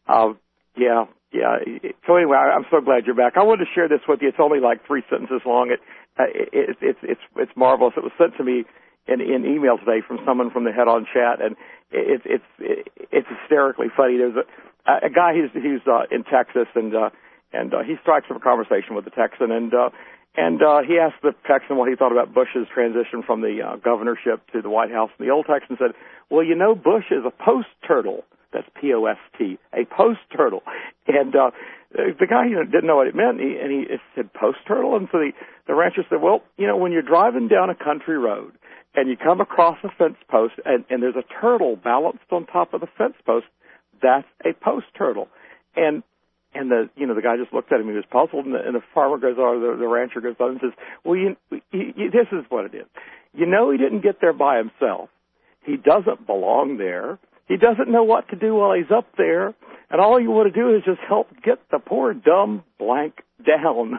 So anyway, I'm so glad you're back. I wanted to share this with you. It's only like 3 sentences long. It's marvelous. It was sent to me in email today from someone from the Head On Chat, and it's hysterically funny. There's a guy who's in Texas, and he strikes up a conversation with the Texan, and he asked the Texan what he thought about Bush's transition from the governorship to the White House. And the old Texan said, well, Bush is a post turtle. That's P-O-S-T, a post turtle. And the guy didn't know what it meant, and he said post turtle. And so the rancher said, well, when you're driving down a country road and you come across a fence post and there's a turtle balanced on top of the fence post, that's a post turtle. And the guy just looked at him. He was puzzled, and the farmer goes on, the rancher goes on and says, well, this is what it is. He didn't get there by himself. He doesn't belong there. He doesn't know what to do while he's up there, and all you want to do is just help get the poor dumb blank down.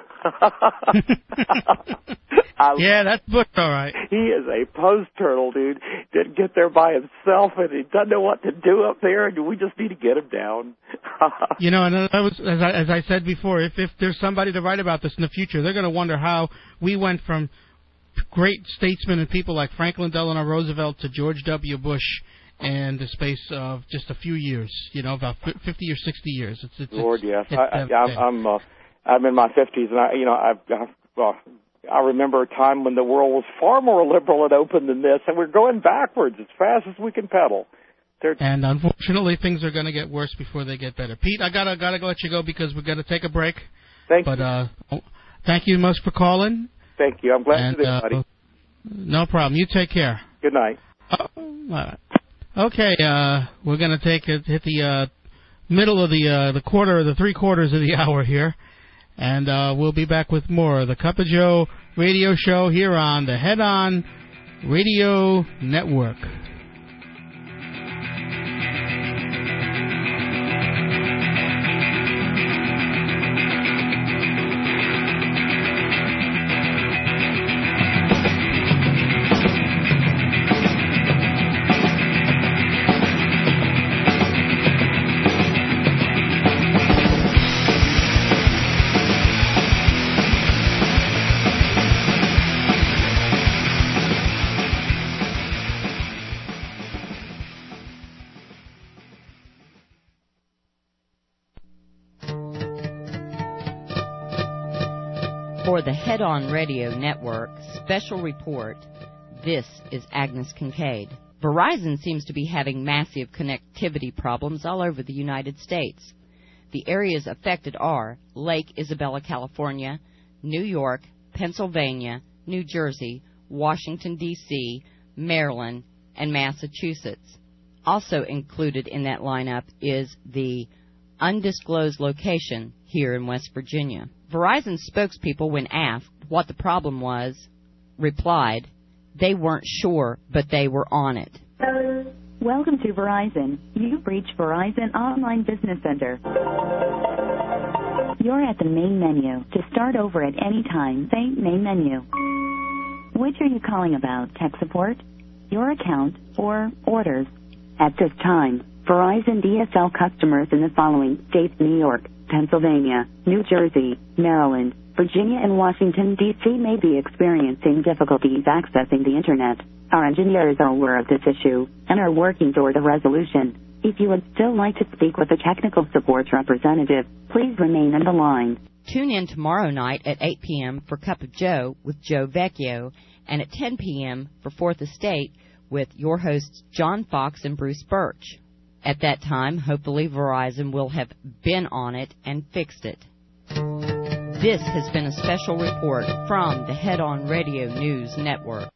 Yeah, that's booked all right. He is a post turtle, dude. Didn't get there by himself, and he doesn't know what to do up there, and we just need to get him down. And I was, as I said before, if there's somebody to write about this in the future, they're going to wonder how we went from great statesmen and people like Franklin Delano Roosevelt to George W. Bush in the space of just a few years, about 50 or 60 years. Lord, yes. I'm in my 50s, and I remember a time when the world was far more liberal and open than this, and we're going backwards as fast as we can pedal. And unfortunately, things are going to get worse before they get better. Pete, I gotta let you go because we're going to take a break. Thank you. Thank you most for calling. Thank you. I'm glad to do it, buddy. No problem. You take care. Good night. All right. Okay, we're going to hit the middle of the quarter, the 3/4 of the hour here, and we'll be back with more of the Cup of Joe radio show here on the Head On Radio Network. For the Head On Radio Network special report, this is Agnes Kincaid. Verizon seems to be having massive connectivity problems all over the United States. The areas affected are Lake Isabella, California, New York, Pennsylvania, New Jersey, Washington, D.C., Maryland, and Massachusetts. Also included in that lineup is the undisclosed location here in West Virginia. Verizon spokespeople, when asked what the problem was, replied they weren't sure, but they were on it. Welcome to Verizon. You've reached Verizon Online Business Center. You're at the main menu. To start over at any time, say main menu. Which are you calling about? Tech support, your account, or orders? At this time, Verizon DSL customers in the following states: New York, Pennsylvania, New Jersey, Maryland, Virginia, and Washington, D.C. may be experiencing difficulties accessing the Internet. Our engineers are aware of this issue and are working toward a resolution. If you would still like to speak with a technical support representative, please remain on the line. Tune in tomorrow night at 8 p.m. for Cup of Joe with Joe Vecchio, and at 10 p.m. for Fourth Estate with your hosts John Fox and Bruce Birch. At that time, hopefully Verizon will have been on it and fixed it. This has been a special report from the Head On Radio News Network.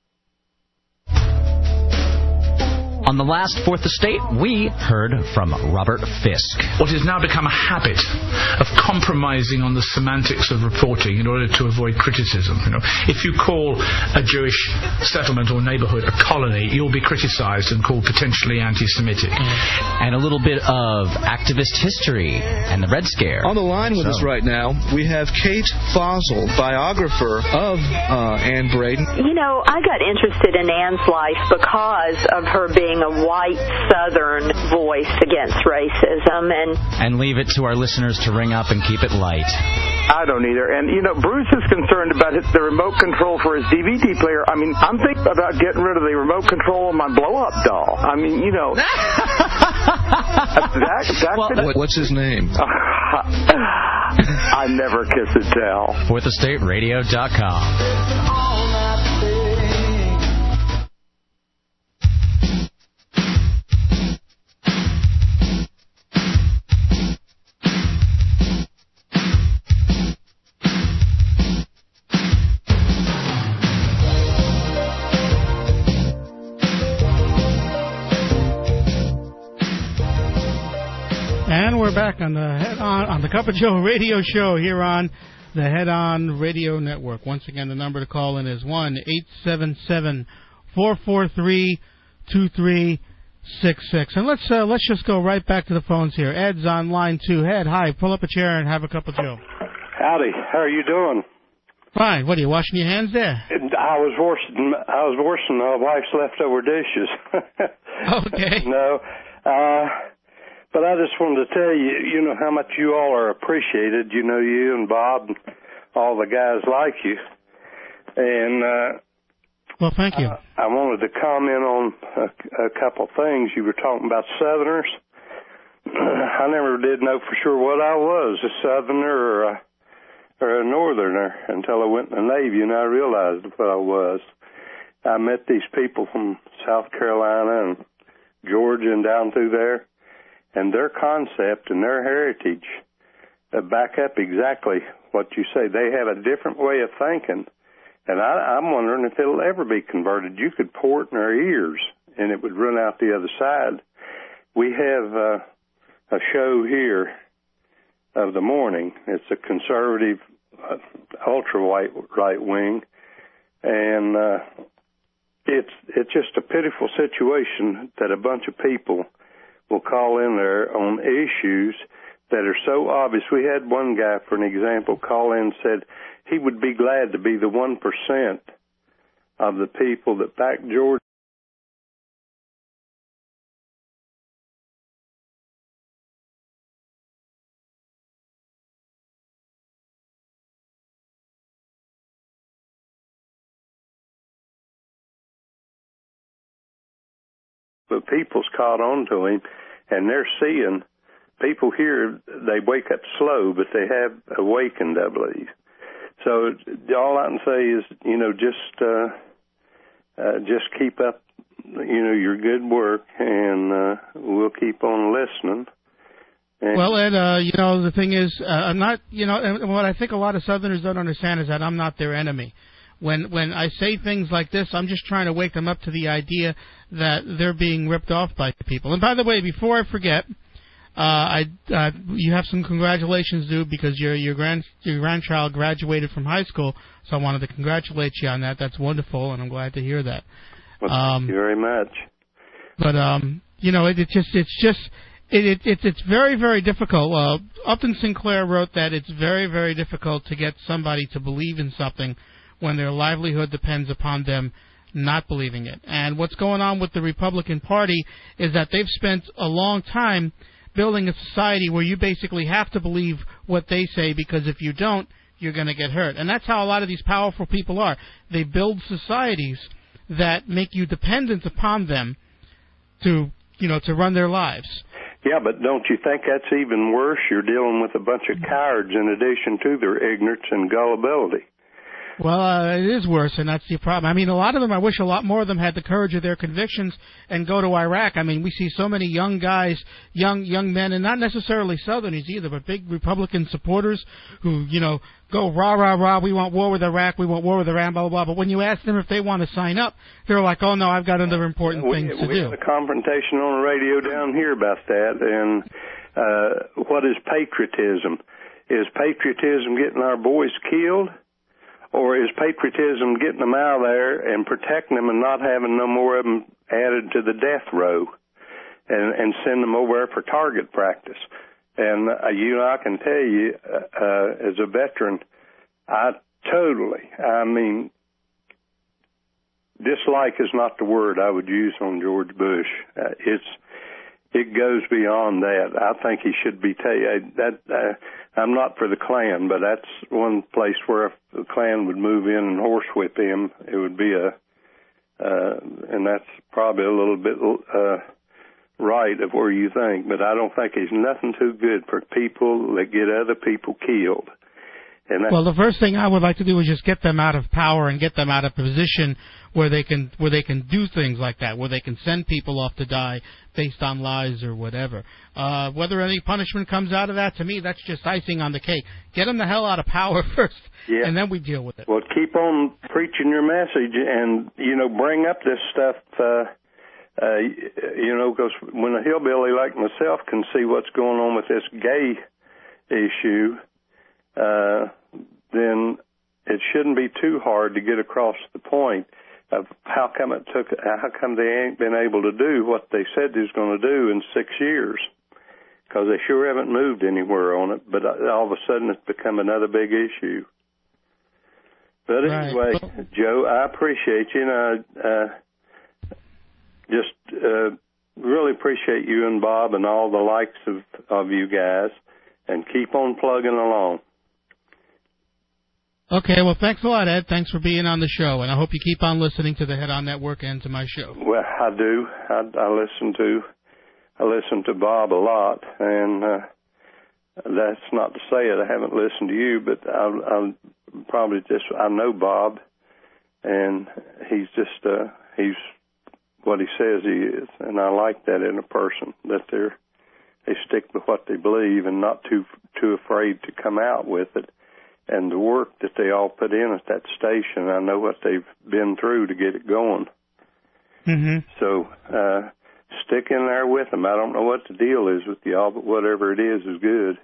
On the last Fourth Estate, we heard from Robert Fisk. What has now become a habit of compromising on the semantics of reporting in order to avoid criticism. If you call a Jewish settlement or neighborhood a colony, you'll be criticized and called potentially anti-Semitic. And a little bit of activist history and the Red Scare. On the line with us right now, we have Kate Fossil, biographer of Anne Braden. I got interested in Anne's life because of her being a white Southern voice against racism. And leave it to our listeners to ring up and keep it light. I don't either. And, Bruce is concerned about the remote control for his DVD player. I mean, I'm thinking about getting rid of the remote control on my blow-up doll. I mean, What's his name? I never kiss and tell. FourthEstateRadio.com. we're back on the Cup of Joe radio show here on the Head On Radio Network. Once again, the number to call in is 1-877-443-2366. And let's just go right back to the phones here. Ed's on line 2. Ed, hi. Pull up a chair and have a cup of Joe. Howdy. How are you doing? Fine. What are you washing your hands there? I was washing my wife's leftover dishes. Okay. No. But I just wanted to tell you, you know, how much you all are appreciated. You know, you and Bob and all the guys like you. And, well, thank you. I wanted to comment on a couple things. You were talking about Southerners. I never did know for sure what I was, a Southerner or a Northerner, until I went in the Navy and I realized what I was. I met these people from South Carolina and Georgia and down through there, and their concept and their heritage back up exactly what you say. They have a different way of thinking, and I'm wondering if it'll ever be converted. You could pour it in our ears, and it would run out the other side. We have a show here of the morning. It's a conservative, ultra-right wing, and it's just a pitiful situation that a bunch of people will call in there on issues that are so obvious. We had one guy, for an example, call in and said he would be glad to be the 1% of the people that back George. But people's caught on to him, and they're seeing people here. They wake up slow, but they have awakened, I believe. So all I can say is, you know, just keep up, you know, your good work, and we'll keep on listening. And well, Ed, you know, the thing is, I'm not, you know, and what I think a lot of Southerners don't understand is that I'm not their enemy. When I say things like this, I'm just trying to wake them up to the idea that they're being ripped off by people. And by the way, before I forget, you have some congratulations due because your grandchild graduated from high school. So I wanted to congratulate you on that. That's wonderful, and I'm glad to hear that. Well, thank you very much. But you know, it's very, very difficult. Upton Sinclair wrote that it's very, very difficult to get somebody to believe in something when their livelihood depends upon them not believing it. And what's going on with the Republican Party is that they've spent a long time building a society where you basically have to believe what they say, because if you don't, you're going to get hurt. And that's how a lot of these powerful people are. They build societies that make you dependent upon them to, you know, to run their lives. Yeah, but don't you think that's even worse? You're dealing with a bunch of cowards in addition to their ignorance and gullibility. Well, it is worse, and that's the problem. I mean, a lot of them, I wish a lot more of them had the courage of their convictions and go to Iraq. I mean, we see so many young guys, young men, and not necessarily Southerners either, but big Republican supporters who, you know, go rah, rah, rah, we want war with Iraq, we want war with Iran, blah, blah, blah. But when you ask them if they want to sign up, they're like, oh, no, I've got other important things to do. We had a confrontation on the radio down here about that, and what is patriotism? Is patriotism getting our boys killed? Or is patriotism getting them out of there and protecting them and not having no more of them added to the death row and send them over there for target practice? And, you know, I can tell you, as a veteran, I mean, dislike is not the word I would use on George Bush. It goes beyond that. I think he should be I'm not for the Klan, but that's one place where if the Klan would move in and horsewhip him, it would be and that's probably a little bit right of where you think, but I don't think he's nothing too good for people that get other people killed. Well, the first thing I would like to do is just get them out of power and get them out of position where they can do things like that, where they can send people off to die based on lies or whatever. Whether any punishment comes out of that, to me, that's just icing on the cake. Get them the hell out of power first, and then we deal with it. Well, keep on preaching your message and, you know, bring up this stuff Because when a hillbilly like myself can see what's going on with this gay issue, then it shouldn't be too hard to get across the point of how come they ain't been able to do what they said they was going to do in 6 years, because they sure haven't moved anywhere on it, but all of a sudden it's become another big issue. But anyway, right. Joe, I appreciate you, and I just really appreciate you and Bob and all the likes of you guys, and keep on plugging along. Okay, well, thanks a lot, Ed. Thanks for being on the show, and I hope you keep on listening to the Head On Network and to my show. Well, I do. I listen to Bob a lot, and that's not to say that I haven't listened to you, but I know Bob, and he's what he says he is, and I like that in a person, that they stick with what they believe and not too afraid to come out with it. And the work that they all put in at that station, I know what they've been through to get it going. Mm-hmm. So stick in there with them. I don't know what the deal is with y'all, but whatever it is good.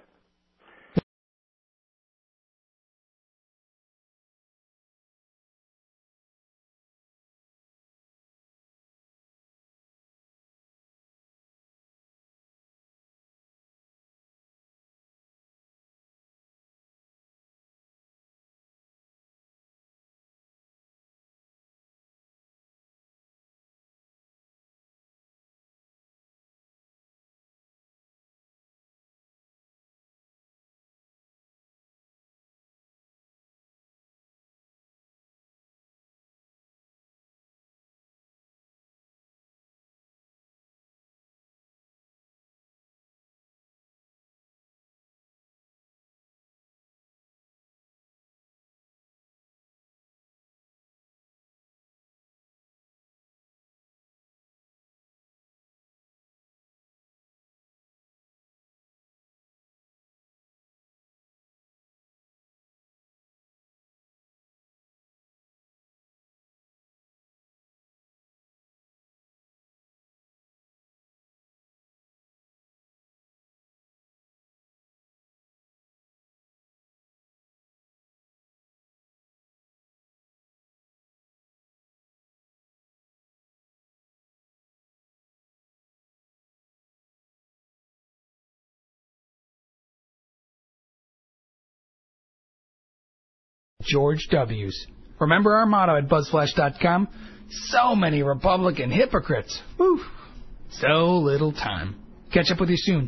George W's. Remember our motto at BuzzFlash.com? So many Republican hypocrites. Whew. So little time. Catch up with you soon.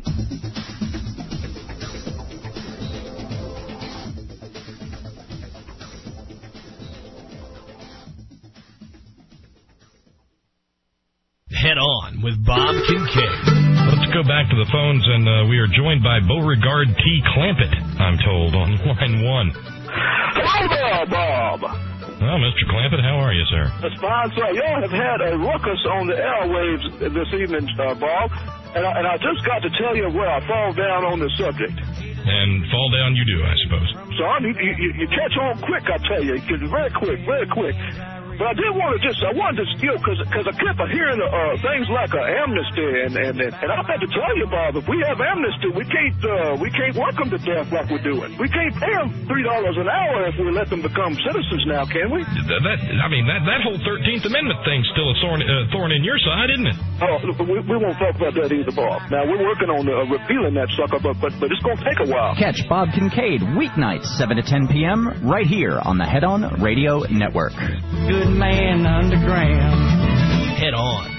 Head On with Bob Kincaid. Let's go back to the phones, and we are joined by Beauregard T. Clampett, I'm told, on line 1. Hi there, Bob. Well, Mr. Clampett, how are you, sir? That's fine, sir. Y'all have had a ruckus on the airwaves this evening, Bob, and I just got to tell you where I fall down on the subject. And fall down you do, I suppose. Son, you catch on quick, I tell you. Very quick, very quick. But I did want to I wanted to steal, because I kept hearing things like amnesty, and I have to tell you, Bob, if we have amnesty, we can't work them to death like we're doing. We can't pay them $3 an hour if we let them become citizens now, can we? That whole 13th Amendment thing's still a thorn in your side, isn't it? Oh, we won't talk about that either, Bob. Now, we're working on repealing that sucker, but it's going to take a while. Catch Bob Kincaid weeknights 7 to 10 p.m. right here on the Head On Radio Network. Good man underground. Head On.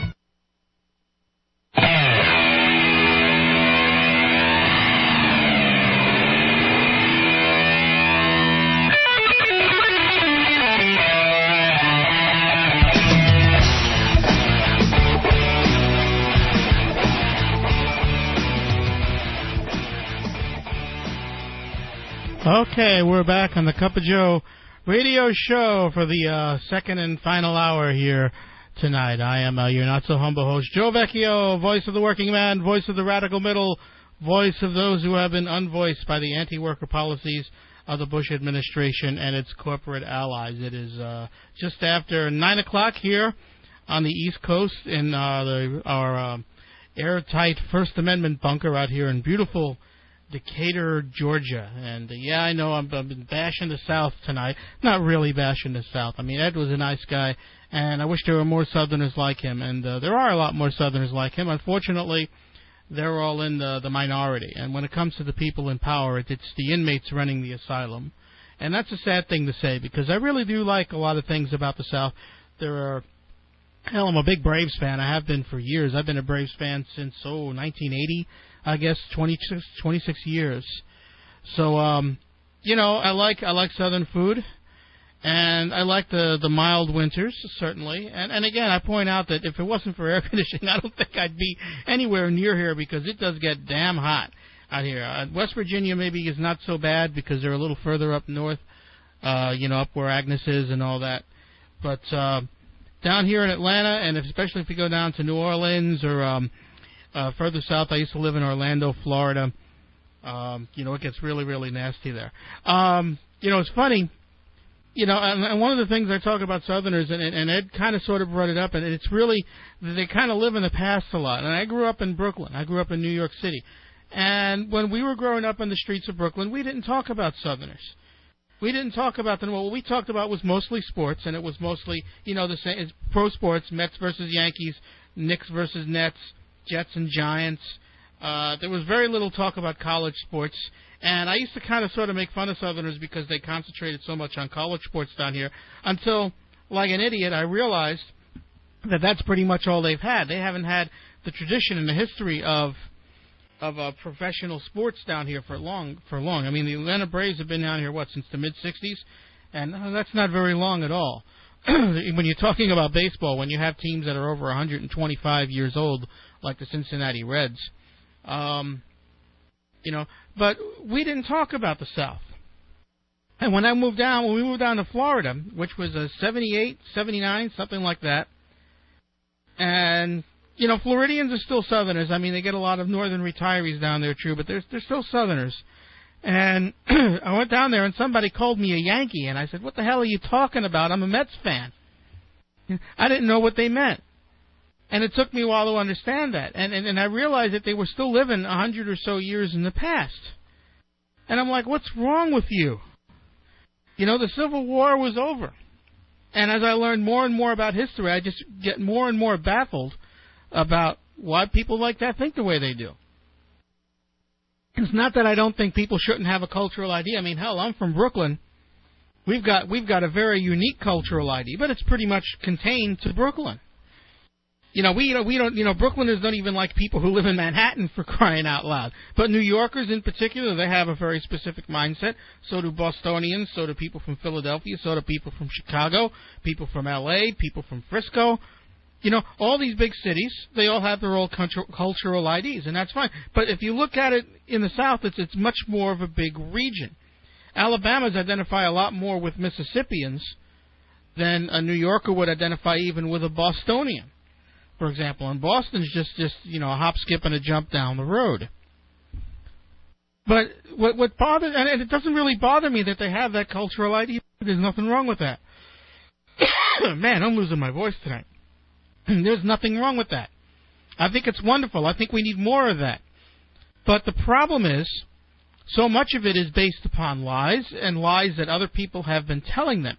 Okay, we're back on the Cup of Joe radio show for the second and final hour here tonight. I am your not-so-humble host, Joe Vecchio, voice of the working man, voice of the radical middle, voice of those who have been unvoiced by the anti-worker policies of the Bush administration and its corporate allies. It is just after 9 o'clock here on the East Coast in our airtight First Amendment bunker out here in beautiful Decatur, Georgia. And yeah, I know I've been bashing the South tonight. Not really bashing the South. I mean, Ed was a nice guy, and I wish there were more Southerners like him. And there are a lot more Southerners like him. Unfortunately, they're all in the minority. And when it comes to the people in power, it's the inmates running the asylum. And that's a sad thing to say, because I really do like a lot of things about the South. Hell, I'm a big Braves fan. I have been for years. I've been a Braves fan since 1980, I guess, 26 years. So, I like Southern food, and I like the mild winters, certainly. And again, I point out that if it wasn't for air conditioning, I don't think I'd be anywhere near here, because it does get damn hot out here. West Virginia maybe is not so bad because they're a little further up north, up where Agnes is and all that. But down here in Atlanta, and especially if you go down to New Orleans or further south, I used to live in Orlando, Florida. It gets really, really nasty there. It's funny, and one of the things I talk about Southerners, and Ed kind of sort of brought it up, and it's really, they kind of live in the past a lot. And I grew up in Brooklyn. I grew up in New York City. And when we were growing up in the streets of Brooklyn, we didn't talk about Southerners. We didn't talk about them. What we talked about was mostly sports, and it was mostly, the same. It's pro sports, Mets versus Yankees, Knicks versus Nets, Jets and Giants. There was very little talk about college sports, and I used to kind of sort of make fun of Southerners because they concentrated so much on college sports down here until, like an idiot, I realized that that's pretty much all they've had. They haven't had the tradition and the history of professional sports down here for long. I mean, the Atlanta Braves have been down here, since the mid-'60s? And that's not very long at all. When you're talking about baseball, when you have teams that are over 125 years old, like the Cincinnati Reds, but we didn't talk about the South. And when we moved down to Florida, which was 78, 79, something like that, and Floridians are still Southerners. I mean, they get a lot of northern retirees down there, true, but they're still Southerners. And I went down there, and somebody called me a Yankee, and I said, "What the hell are you talking about? I'm a Mets fan." I didn't know what they meant. And it took me a while to understand that. And I realized that they were still living 100 or so years in the past. And I'm like, what's wrong with you? The Civil War was over. And as I learned more and more about history, I just get more and more baffled about why people like that think the way they do. It's not that I don't think people shouldn't have a cultural ID. I mean, hell, I'm from Brooklyn. We've got a very unique cultural ID, but it's pretty much contained to Brooklyn. Brooklyners don't even like people who live in Manhattan, for crying out loud. But New Yorkers in particular, they have a very specific mindset. So do Bostonians, so do people from Philadelphia, so do people from Chicago, people from L.A., people from Frisco. All these big cities, they all have their own cultural IDs, and that's fine. But if you look at it in the South, it's much more of a big region. Alabama's identify a lot more with Mississippians than a New Yorker would identify even with a Bostonian, for example. And Boston's just a hop, skip, and a jump down the road. But what bothers, and it doesn't really bother me that they have that cultural ID. There's nothing wrong with that. Man, I'm losing my voice tonight. There's nothing wrong with that. I think it's wonderful. I think we need more of that. But the problem is, so much of it is based upon lies, and lies that other people have been telling them.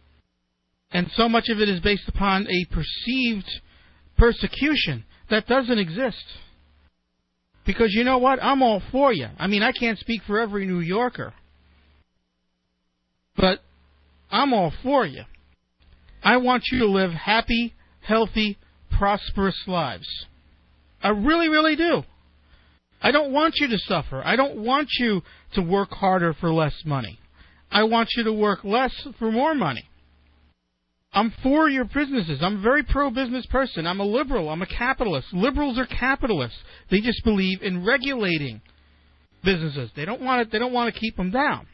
And so much of it is based upon a perceived persecution that doesn't exist. Because you know what? I'm all for you. I mean, I can't speak for every New Yorker. But I'm all for you. I want you to live happy, healthy, prosperous lives. I really, really do. I don't want you to suffer. I don't want you to work harder for less money. I want you to work less for more money. I'm for your businesses. I'm a very pro-business person. I'm a liberal. I'm a capitalist. Liberals are capitalists. They just believe in regulating businesses. They don't want to keep them down.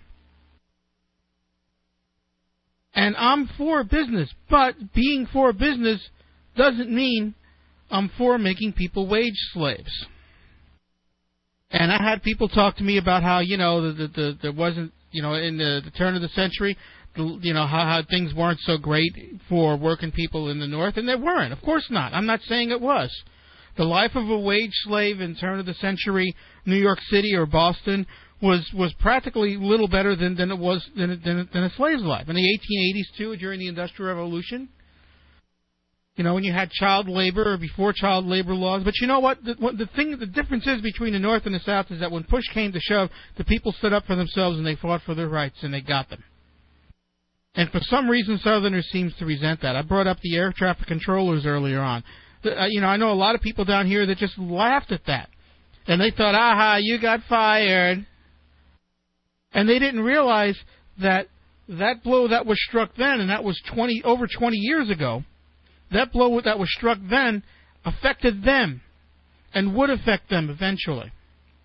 And I'm for business, but being for business doesn't mean I'm for making people wage slaves. And I had people talk to me about how, there wasn't, in the turn of the century, how things weren't so great for working people in the North, and they weren't. Of course not. I'm not saying it was. The life of a wage slave in turn of the century, New York City or Boston, was practically little better than it was than a slave's life. In the 1880s too, during the Industrial Revolution, when you had child labor or before child labor laws. But you know what? The difference is between the North and the South is that when push came to shove, the people stood up for themselves and they fought for their rights and they got them. And for some reason, Southerners seems to resent that. I brought up the air traffic controllers earlier on. I know a lot of people down here that just laughed at that. And they thought, aha, you got fired. And they didn't realize that blow that was struck then, and that was over 20 years ago, that blow that was struck then affected them and would affect them eventually.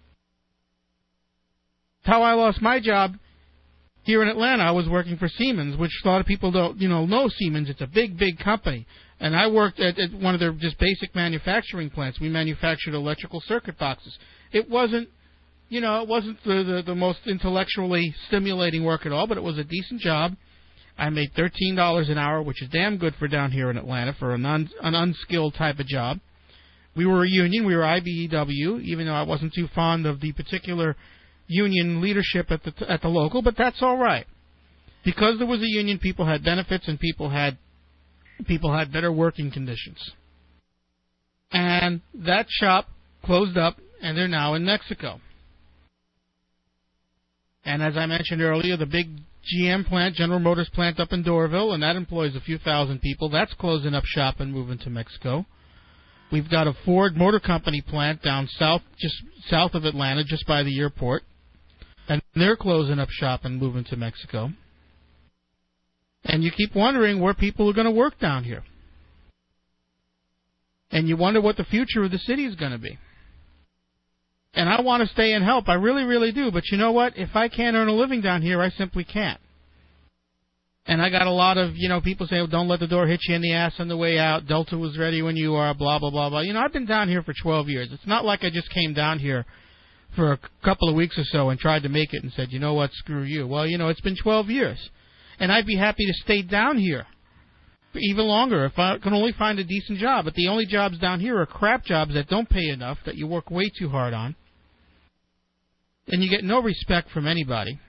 How I lost my job here in Atlanta, I was working for Siemens, which a lot of people don't know Siemens. It's a big, big company. And I worked at one of their just basic manufacturing plants. We manufactured electrical circuit boxes. It wasn't, it wasn't the most intellectually stimulating work at all, but it was a decent job. I made $13 an hour, which is damn good for down here in Atlanta for an unskilled type of job. We were a union. We were IBEW, even though I wasn't too fond of the particular union leadership at the local, but that's all right. Because there was a union, people had benefits and people had better working conditions. And that shop closed up, and they're now in Mexico. And as I mentioned earlier, the big GM plant, General Motors plant up in Doraville, and that employs a few thousand people. That's closing up shop and moving to Mexico. We've got a Ford Motor Company plant down south, just south of Atlanta, just by the airport. And they're closing up shop and moving to Mexico. And you keep wondering where people are going to work down here. And you wonder what the future of the city is going to be. And I want to stay and help. I really, really do. But you know what? If I can't earn a living down here, I simply can't. And I got a lot of, people say, don't let the door hit you in the ass on the way out. Delta was ready when you are, blah, blah, blah, blah. I've been down here for 12 years. It's not like I just came down here for a couple of weeks or so and tried to make it and said, you know what, screw you. Well, it's been 12 years. And I'd be happy to stay down here for even longer if I can only find a decent job. But the only jobs down here are crap jobs that don't pay enough, that you work way too hard on. And you get no respect from anybody.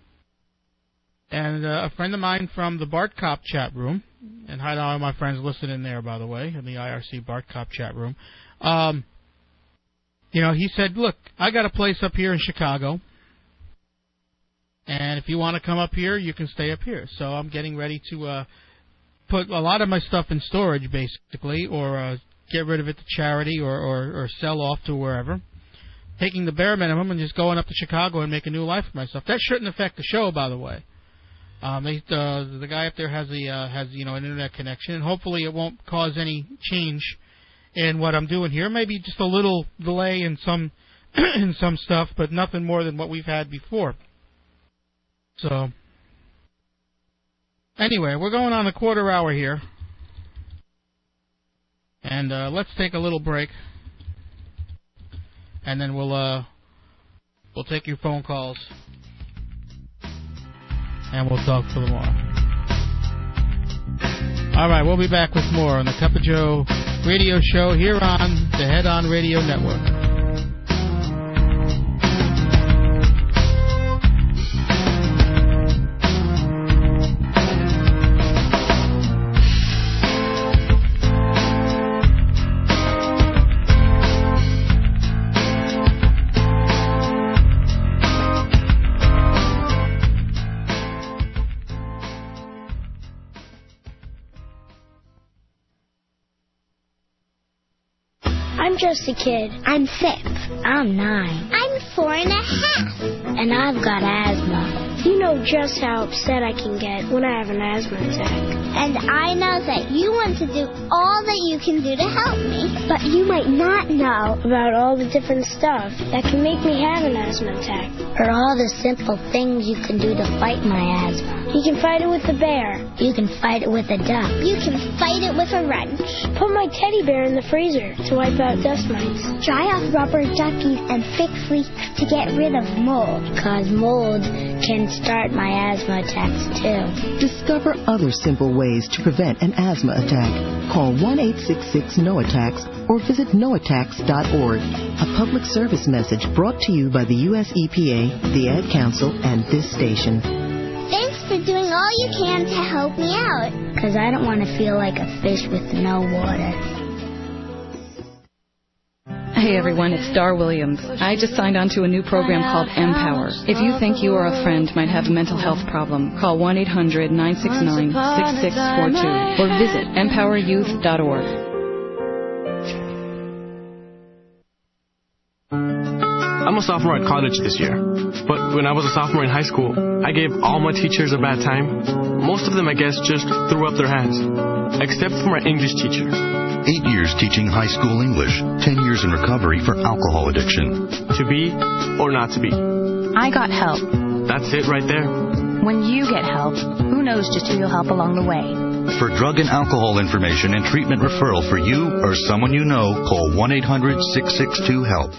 And a friend of mine from the Bart Cop chat room, and hi to all my friends listening there, by the way, in the IRC Bart Cop chat room, he said, look, I got a place up here in Chicago, and if you want to come up here, you can stay up here. So I'm getting ready to put a lot of my stuff in storage, basically, or get rid of it to charity or sell off to wherever. Taking the bare minimum and just going up to Chicago and make a new life for myself. That shouldn't affect the show, by the way. The guy up there has an internet connection, and hopefully it won't cause any change in what I'm doing here. Maybe just a little delay in some in some stuff, but nothing more than what we've had before. So anyway, we're going on a quarter hour here, and let's take a little break. And then we'll take your phone calls, and we'll talk for more. All right, we'll be back with more on the Cup of Joe radio show here on the Head On Radio Network. Just a kid. I'm 6. I'm 9. I'm 4.5. And I've got asthma. You know just how upset I can get when I have an asthma attack. And I know that you want to do all that you can do to help me. But you might not know about all the different stuff that can make me have an asthma attack. Or all the simple things you can do to fight my asthma. You can fight it with a bear. You can fight it with a duck. You can fight it with a wrench. Put my teddy bear in the freezer to wipe out dust mites. Dry off rubber duckies and fix leaks to get rid of mold. Because mold can start my asthma attacks too. Discover other simple ways to prevent an asthma attack. Call 1-866-NO-ATTACKS or visit noattacks.org. A public service message brought to you by the U.S. EPA, the Ad Council, and this station. Thanks for doing all you can to help me out. Because I don't want to feel like a fish with no water. Hey everyone, it's Dar Williams. I just signed on to a new program called Empower. If you think you or a friend might have a mental health problem, call 1-800-969-6642 or visit empoweryouth.org. I'm a sophomore at college this year, but when I was a sophomore in high school, I gave all my teachers a bad time. Most of them, I guess, just threw up their hands, except for my English teacher. 8 years teaching high school English, 10 years in recovery for alcohol addiction. To be or not to be. I got help. That's it right there. When you get help, who knows just who you'll help along the way. For drug and alcohol information and treatment referral for you or someone you know, call 1-800-662-HELP.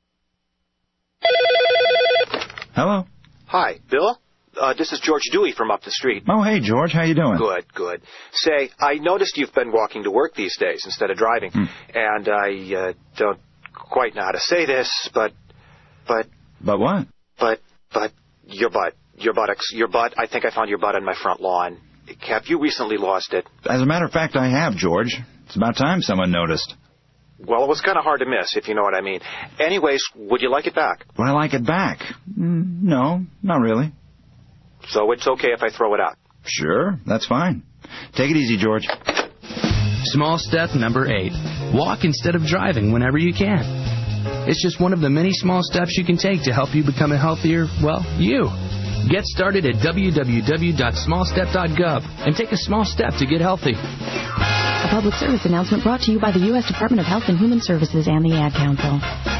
Hello. Hi, Bill. This is George Dewey from up the street. Oh, hey, George. How you doing? Good. Say, I noticed you've been walking to work these days instead of driving. And I don't quite know how to say this, but... But what? But your butt. Your butt. I think I found your butt on my front lawn. Have you recently lost it? As a matter of fact, I have, George. It's about time someone noticed. Well, it was kind of hard to miss, if you know what I mean. Anyways, would you like it back? Would I like it back? No, not really. So it's okay if I throw it out? Sure, that's fine. Take it easy, George. Small step number 8. Walk instead of driving whenever you can. It's just one of the many small steps you can take to help you become a healthier, you. Get started at www.smallstep.gov and take a small step to get healthy. A public service announcement brought to you by the U.S. Department of Health and Human Services and the Ad Council.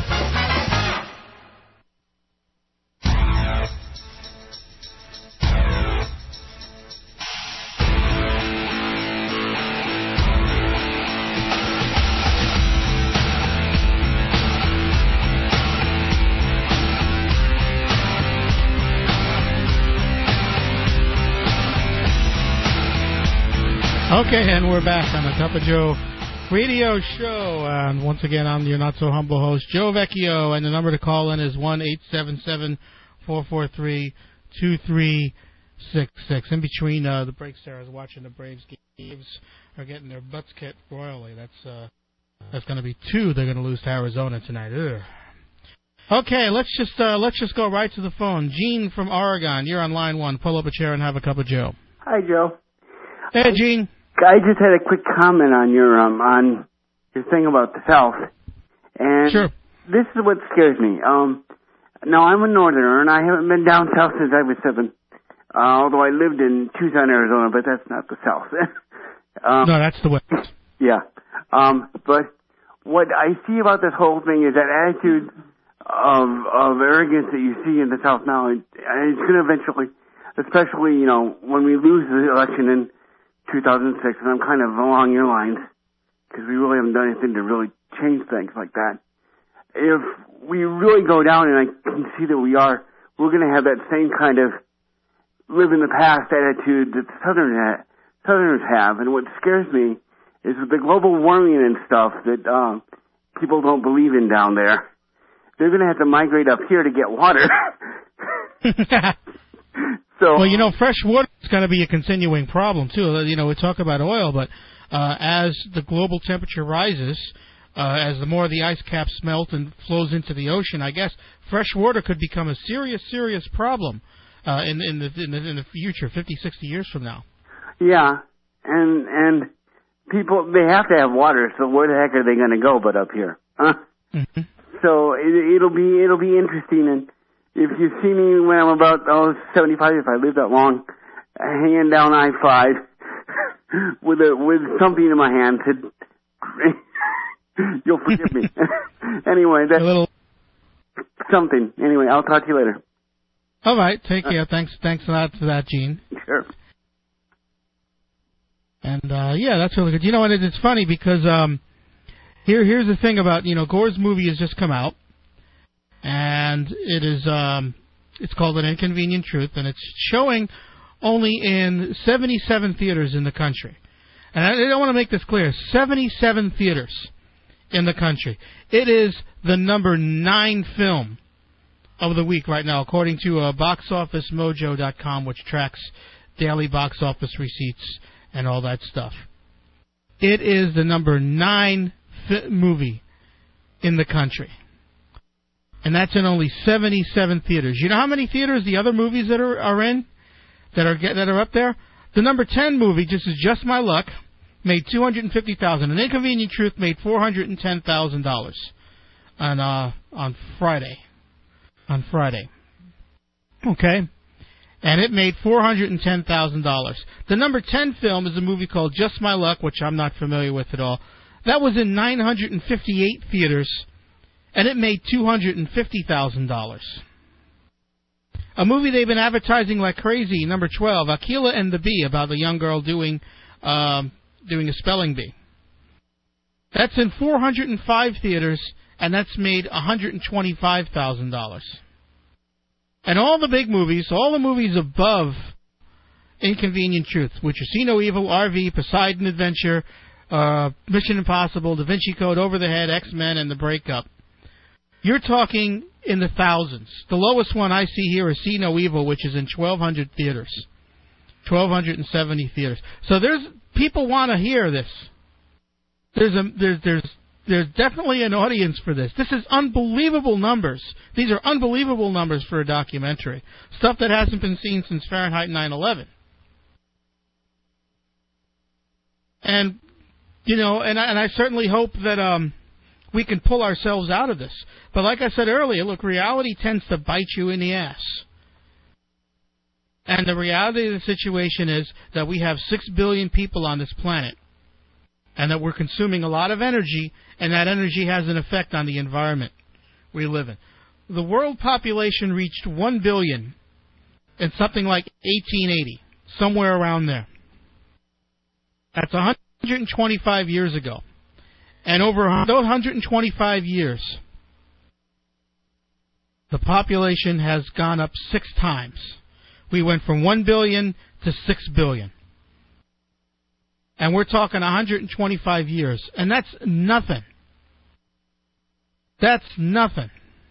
Okay, and we're back on the Cup of Joe radio show. And once again, I'm your not-so-humble host, Joe Vecchio, and the number to call in is 1-877-443-2366. In between the breaks there, I was watching the Braves games are getting their butts kicked royally. That's going to be 2 they're going to lose to Arizona tonight. Ugh. Okay, let's just go right to the phone. Gene from Oregon, you're on line 1. Pull up a chair and have a cup of Joe. Hi, Joe. Hey, Gene. I just had a quick comment on your thing about the South, and sure. This is what scares me. Now I'm a Northerner, and I haven't been down south since I was 7. Although I lived in Tucson, Arizona, but that's not the South. No, that's the West. Yeah. But what I see about this whole thing is that attitude of arrogance that you see in the South now, and it's going to eventually, especially when we lose the election in 2006, and I'm kind of along your lines, because we really haven't done anything to really change things like that. If we really go down, and I can see that we're going to have that same kind of live in the past attitude that Southerners have. And what scares me is with the global warming and stuff that people don't believe in down there, they're going to have to migrate up here to get water. Well, fresh water is going to be a continuing problem, too. We talk about oil, but as the global temperature rises, as the more the ice caps melt and flows into the ocean, I guess fresh water could become a serious problem in the future, 50, 60 years from now. Yeah, and people, they have to have water, so where the heck are they going to go but up here? Mm-hmm. So it'll be interesting, and if you see me when I'm about 75, if I live that long, hanging down I-5 with something in my hand, you'll forgive me. Anyway, that's something. Anyway, I'll talk to you later. All right, take care. Thanks a lot for that, Gene. sure. And yeah, that's really good. You know, and it's funny because here's the thing about, you know, Gore's movie has just come out, and it is it's called An Inconvenient Truth, and it's showing only in 77 theaters in the country. And I want to make this clear: 77 theaters in the country. It is the number 9 film of the week right now, according to BoxOfficeMojo.com, which tracks daily box office receipts and all that stuff. It is the number 9 movie in the country. And that's in only 77 theaters. You know how many theaters the other movies that are in, that are up there? The number 10 movie, Just My Luck, made $250,000. An Inconvenient Truth made $410,000 on Friday. On Friday. Okay? And it made $410,000. The number 10 film is a movie called Just My Luck, which I'm not familiar with at all. That was in 958 theaters, and it made $250,000. A movie they've been advertising like crazy, number 12, Akeelah and the Bee, about the young girl doing a spelling bee. That's in 405 theaters, and that's made $125,000. And all the big movies, all the movies above Inconvenient Truth, which are See No Evil, RV, Poseidon Adventure, Mission Impossible, Da Vinci Code, Over the Head, X-Men, and The Breakup, you're talking in the thousands. The lowest one I see here is See No Evil, which is in 1,200 theaters. 1,270 theaters. So people want to hear this. There's definitely an audience for this. This is unbelievable numbers. These are unbelievable numbers for a documentary. Stuff that hasn't been seen since Fahrenheit 9/11. And, you know, and I certainly hope that we can pull ourselves out of this. But like I said earlier, look, reality tends to bite you in the ass. And the reality of the situation is that we have 6 billion people on this planet, and that we're consuming a lot of energy, and that energy has an effect on the environment we live in. The world population reached 1 billion in something like 1880, somewhere around there. That's 125 years ago. And over those 125 years, the population has gone up 6 times. We went from 1 billion to 6 billion. And we're talking 125 years. And that's nothing. That's nothing.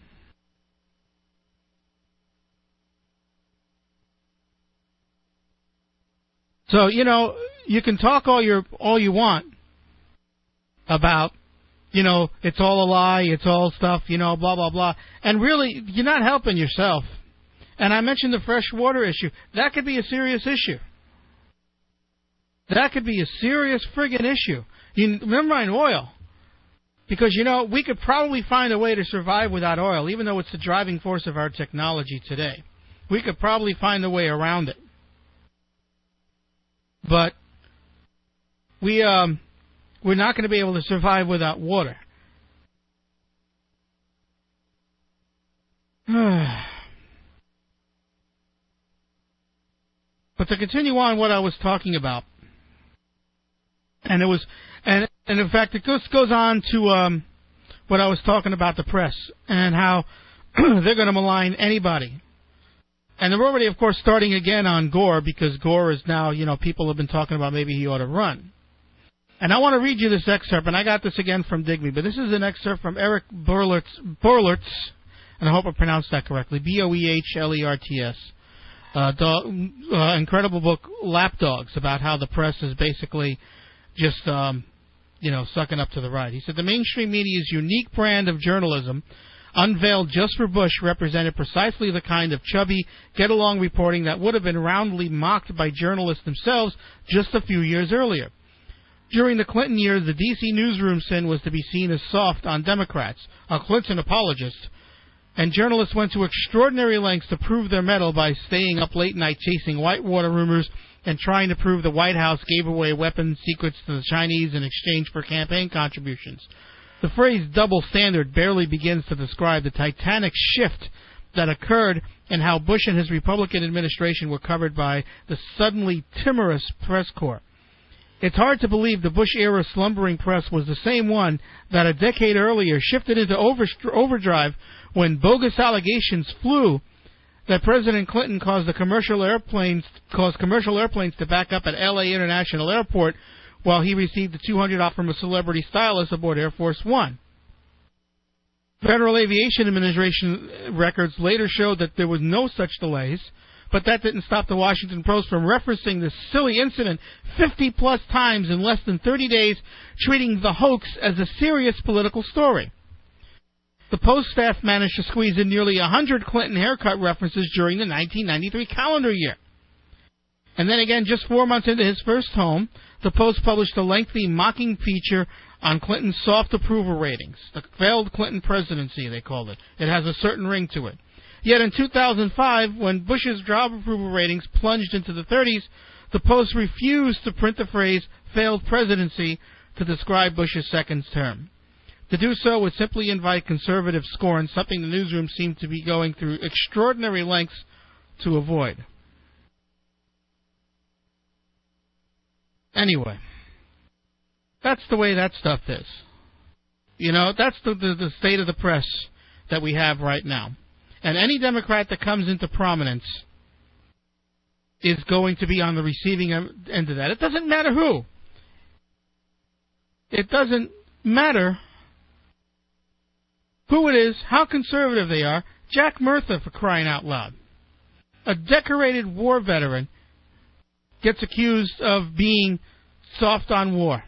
So, you know, you can talk all you want about, you know, it's all a lie, it's all stuff, you know, blah, blah, blah. And really, you're not helping yourself. And I mentioned the fresh water issue. That could be a serious issue. That could be a serious friggin' issue. Never mind oil. Because, you know, we could probably find a way to survive without oil, even though it's the driving force of our technology today. We could probably find a way around it. But we're not going to be able to survive without water. But to continue on what I was talking about, and in fact it goes on to what I was talking about the press and how they're going to malign anybody. And they're already, of course, starting again on Gore, because Gore is now, you know, people have been talking about maybe he ought to run. And I want to read you this excerpt, and I got this again from Digby, but this is an excerpt from Eric Boehlert, and I hope I pronounced that correctly, Boehlerts. Incredible book, Lapdogs, about how the press is basically just, sucking up to the right. He said, the mainstream media's unique brand of journalism, unveiled just for Bush, represented precisely the kind of chubby, get-along reporting that would have been roundly mocked by journalists themselves just a few years earlier. During the Clinton years, the D.C. newsroom sin was to be seen as soft on Democrats, a Clinton apologist, and journalists went to extraordinary lengths to prove their mettle by staying up late night chasing Whitewater rumors and trying to prove the White House gave away weapons secrets to the Chinese in exchange for campaign contributions. The phrase double standard barely begins to describe the titanic shift that occurred and how Bush and his Republican administration were covered by the suddenly timorous press corps. It's hard to believe the Bush-era slumbering press was the same one that a decade earlier shifted into overdrive when bogus allegations flew that President Clinton caused commercial airplanes to back up at L.A. International Airport while he received a $200 offer from a celebrity stylist aboard Air Force One. Federal Aviation Administration records later showed that there was no such delays, but that didn't stop the Washington Post from referencing this silly incident 50-plus times in less than 30 days, treating the hoax as a serious political story. The Post staff managed to squeeze in nearly 100 Clinton haircut references during the 1993 calendar year. And then again, just 4 months into his first home, the Post published a lengthy mocking feature on Clinton's soft approval ratings. The failed Clinton presidency, they called it. It has a certain ring to it. Yet in 2005, when Bush's job approval ratings plunged into the 30s, the Post refused to print the phrase failed presidency to describe Bush's second term. To do so would simply invite conservative scorn, something the newsroom seemed to be going through extraordinary lengths to avoid. Anyway, that's the way that stuff is. You know, that's the state of the press that we have right now. And any Democrat that comes into prominence is going to be on the receiving end of that. It doesn't matter who. It doesn't matter who it is, how conservative they are. Jack Murtha, for crying out loud. A decorated war veteran gets accused of being soft on war.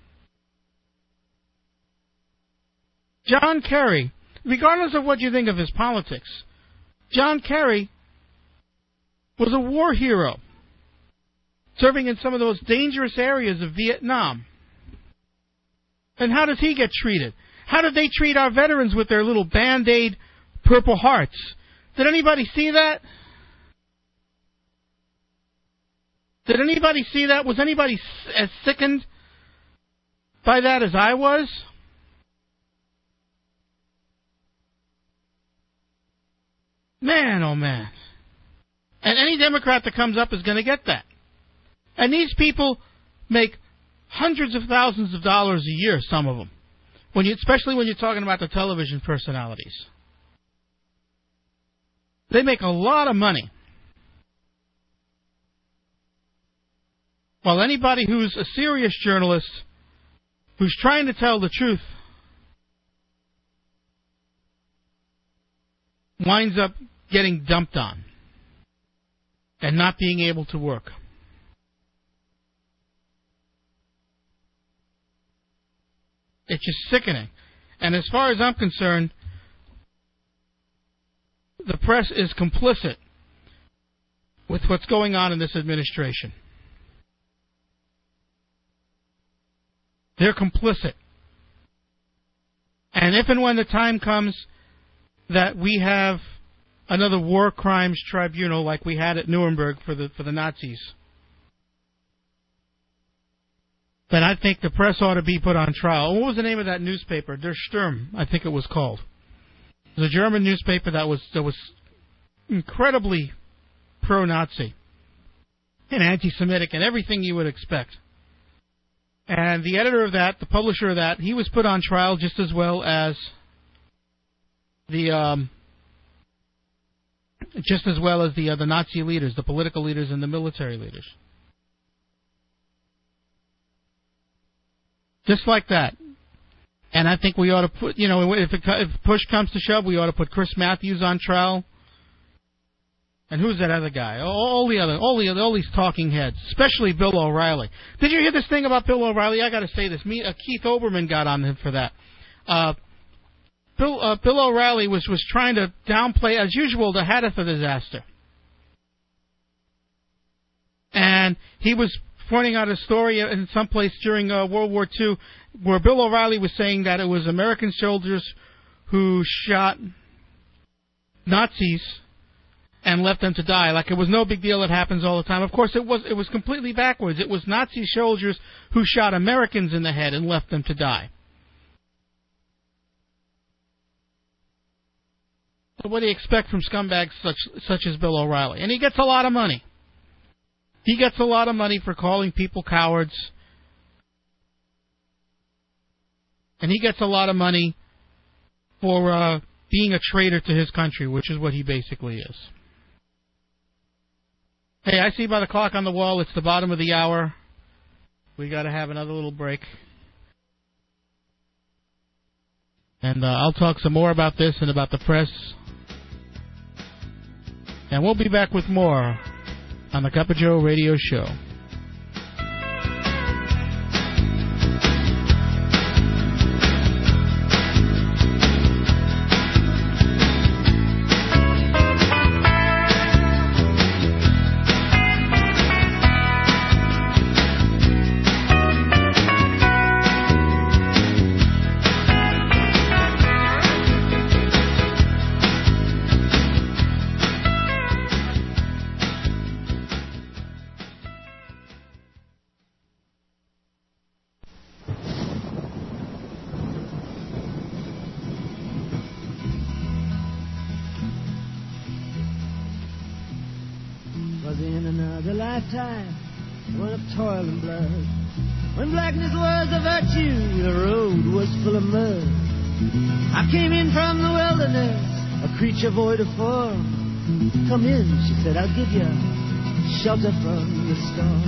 John Kerry, regardless of what you think of his politics, John Kerry was a war hero, serving in some of those dangerous areas of Vietnam. And how does he get treated? How did they treat our veterans with their little Band-Aid Purple Hearts? Did anybody see that? Did anybody see that? Was anybody as sickened by that as I was? Man, oh man. And any Democrat that comes up is going to get that. And these people make hundreds of thousands of dollars a year, some of them, especially when you're talking about the television personalities. They make a lot of money. While anybody who's a serious journalist, who's trying to tell the truth, winds up getting dumped on and not being able to work. It's just sickening. And as far as I'm concerned, the press is complicit with what's going on in this administration. They're complicit. And if and when the time comes that we have another war crimes tribunal like we had at Nuremberg for the Nazis, then I think the press ought to be put on trial. What was the name of that newspaper? Der Sturm, I think it was called. It was a German newspaper that was incredibly pro-Nazi and anti-Semitic and everything you would expect. And the editor of that, the publisher of that, he was put on trial just as well as the Nazi leaders, the political leaders, and the military leaders. Just like that. And I think we ought to put, if push comes to shove, we ought to put Chris Matthews on trial. And who's that other guy? All these talking heads, especially Bill O'Reilly. Did you hear this thing about Bill O'Reilly? I got to say this. Keith Olbermann got on him for that. Bill O'Reilly was trying to downplay, as usual, the Hadassah disaster. And he was pointing out a story in some place during World War II where Bill O'Reilly was saying that it was American soldiers who shot Nazis and left them to die. Like it was no big deal. It happens all the time. Of course, it was completely backwards. It was Nazi soldiers who shot Americans in the head and left them to die. So what do you expect from scumbags such as Bill O'Reilly? And he gets a lot of money. He gets a lot of money for calling people cowards. And he gets a lot of money for being a traitor to his country, which is what he basically is. Hey, I see by the clock on the wall it's the bottom of the hour. We got to have another little break. And I'll talk some more about this and about the press. And we'll be back with more on the Cup of Joe radio show. Creature void of form. Come in, she said, I'll give you shelter from the storm.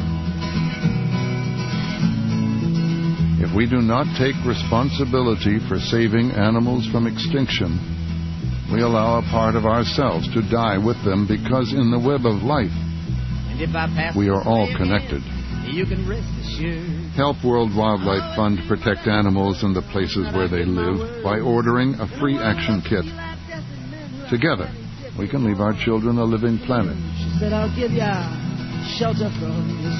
If we do not take responsibility for saving animals from extinction, we allow a part of ourselves to die with them, because in the web of life, we are all connected. You can rest assured. Help World Wildlife Fund protect animals in the places where they live by ordering a free action kit. Together, we can leave our children a living planet. She said, I'll give ya shelter from the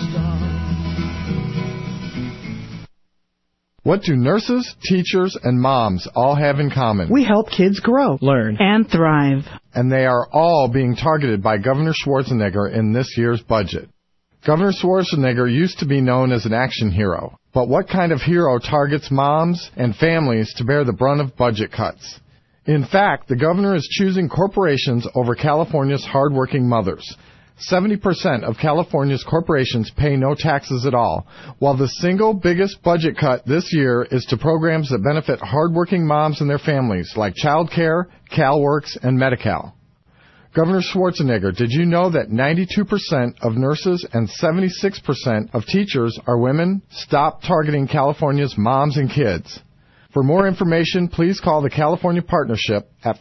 storm. What do nurses, teachers, and moms all have in common? We help kids grow, learn, and thrive. And they are all being targeted by Governor Schwarzenegger in this year's budget. Governor Schwarzenegger used to be known as an action hero. But what kind of hero targets moms and families to bear the brunt of budget cuts? In fact, the governor is choosing corporations over California's hardworking mothers. 70% of California's corporations pay no taxes at all, while the single biggest budget cut this year is to programs that benefit hardworking moms and their families, like Child Care, CalWorks, and Medi-Cal. Governor Schwarzenegger, did you know that 92% of nurses and 76% of teachers are women? Stop targeting California's moms and kids. For more information, please call the California Partnership at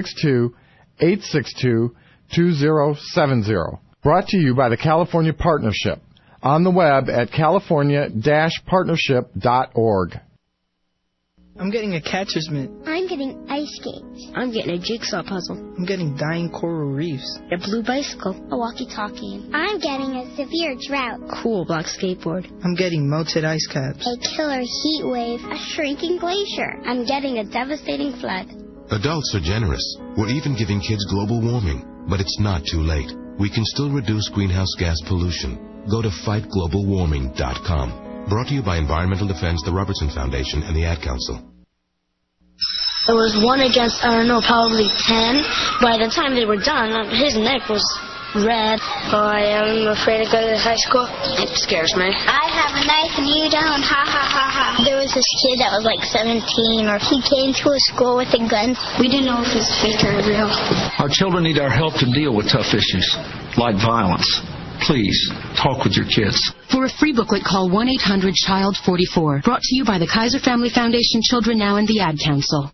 562-862-2070. Brought to you by the California Partnership. On the web at california-partnership.org. I'm getting a catcher's mitt. I'm getting ice skates. I'm getting a jigsaw puzzle. I'm getting dying coral reefs. A blue bicycle. A walkie-talkie. I'm getting a severe drought. Cool black skateboard. I'm getting melted ice caps. A killer heat wave. A shrinking glacier. I'm getting a devastating flood. Adults are generous. We're even giving kids global warming. But it's not too late. We can still reduce greenhouse gas pollution. Go to fightglobalwarming.com. Brought to you by Environmental Defense, the Robertson Foundation, and the Ad Council. It was 1 against, I don't know, probably 10. By the time they were done, his neck was red. Oh, I am afraid to go to high school. It scares me. I have a knife and you don't. Ha, ha, ha, ha. There was this kid that was like 17, or he came to a school with a gun. We didn't know if it was fake or real. Our children need our help to deal with tough issues, like violence. Please, talk with your kids. For a free booklet, call 1-800-CHILD-44. Brought to you by the Kaiser Family Foundation, Children Now, and the Ad Council.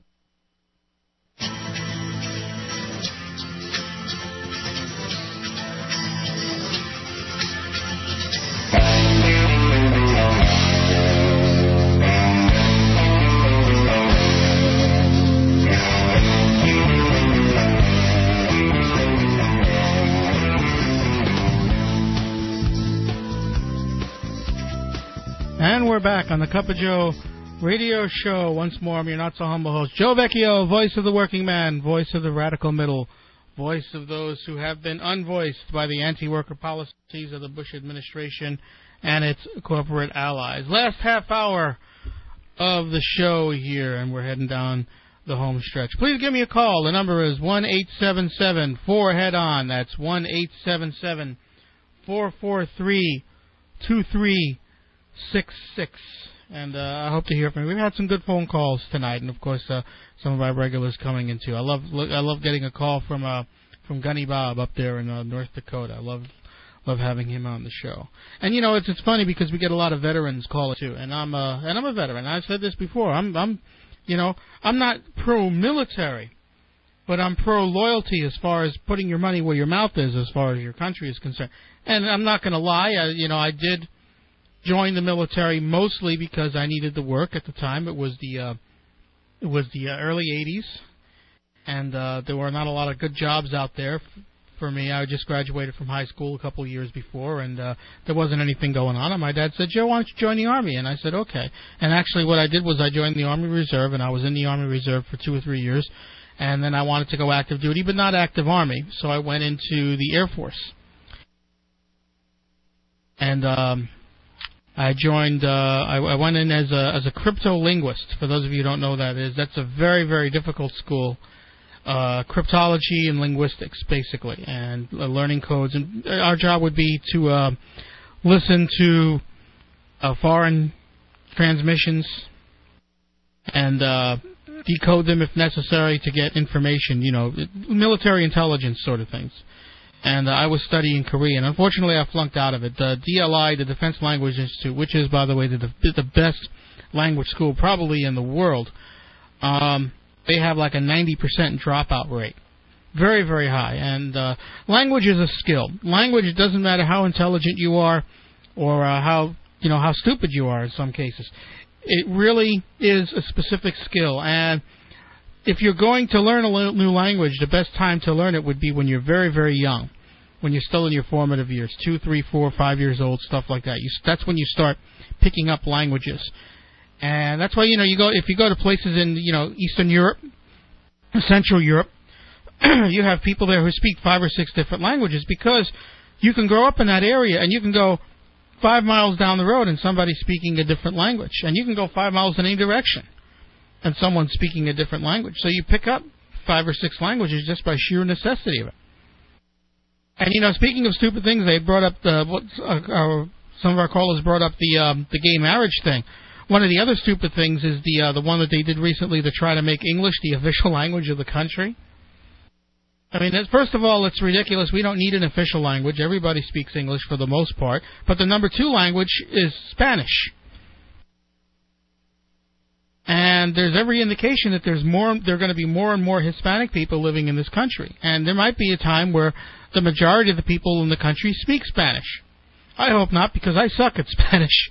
And we're back on the Cup of Joe radio show. Once more, I'm your not-so-humble host, Joe Vecchio, voice of the working man, voice of the radical middle, voice of those who have been unvoiced by the anti-worker policies of the Bush administration and its corporate allies. Last half hour of the show here, and we're heading down the home stretch. Please give me a call. The number is 1-877-4-HEAD-ON. That's 1-877-443-2366. And I hope to hear from you. We've had some good phone calls tonight, and of course some of our regulars coming in too. I love getting a call from Gunny Bob up there in North Dakota. I love having him on the show. And it's funny because we get a lot of veterans calling too, and I'm a veteran. I've said this before. I'm not pro-military, but I'm pro-loyalty as far as putting your money where your mouth is as far as your country is concerned. And I'm not going to lie. I did join the military mostly because I needed the work at the time. It was the early 80s, and there were not a lot of good jobs out there for me. I just graduated from high school a couple of years before, and there wasn't anything going on. And my dad said, "Joe, why don't you join the Army?" And I said, "Okay." And actually what I did was I joined the Army Reserve, and I was in the Army Reserve for 2 or 3 years. And then I wanted to go active duty, but not active Army, so I went into the Air Force. And I joined. I went in as a cryptolinguist. For those of you who don't know what that is, that's a very, very difficult school. Cryptology and linguistics, basically, and learning codes. And our job would be to listen to foreign transmissions and decode them if necessary to get information. Military intelligence sort of things. And I was studying Korean. Unfortunately, I flunked out of it. The DLI, the Defense Language Institute, which is, by the way, the best language school probably in the world, they have like a 90% dropout rate. Very, very high. And language is a skill. Language, it doesn't matter how intelligent you are or how stupid you are in some cases. It really is a specific skill. And if you're going to learn a new language, the best time to learn it would be when you're very, very young, when you're still in your formative years, 2, 3, 4, 5 years old, stuff like that. That's when you start picking up languages. And that's why, if you go to places in, Eastern Europe, Central Europe, you have people there who speak 5 or 6 different languages because you can grow up in that area and you can go 5 miles down the road and somebody's speaking a different language. And you can go 5 miles in any direction and someone's speaking a different language. So you pick up 5 or 6 languages just by sheer necessity of it. And, speaking of stupid things, they brought up some of our callers brought up the gay marriage thing. One of the other stupid things is the one that they did recently to try to make English the official language of the country. I mean, first of all, it's ridiculous. We don't need an official language. Everybody speaks English for the most part. But the number 2 language is Spanish. And there's every indication that there are going to be more and more Hispanic people living in this country. And there might be a time where the majority of the people in the country speak Spanish. I hope not, because I suck at Spanish.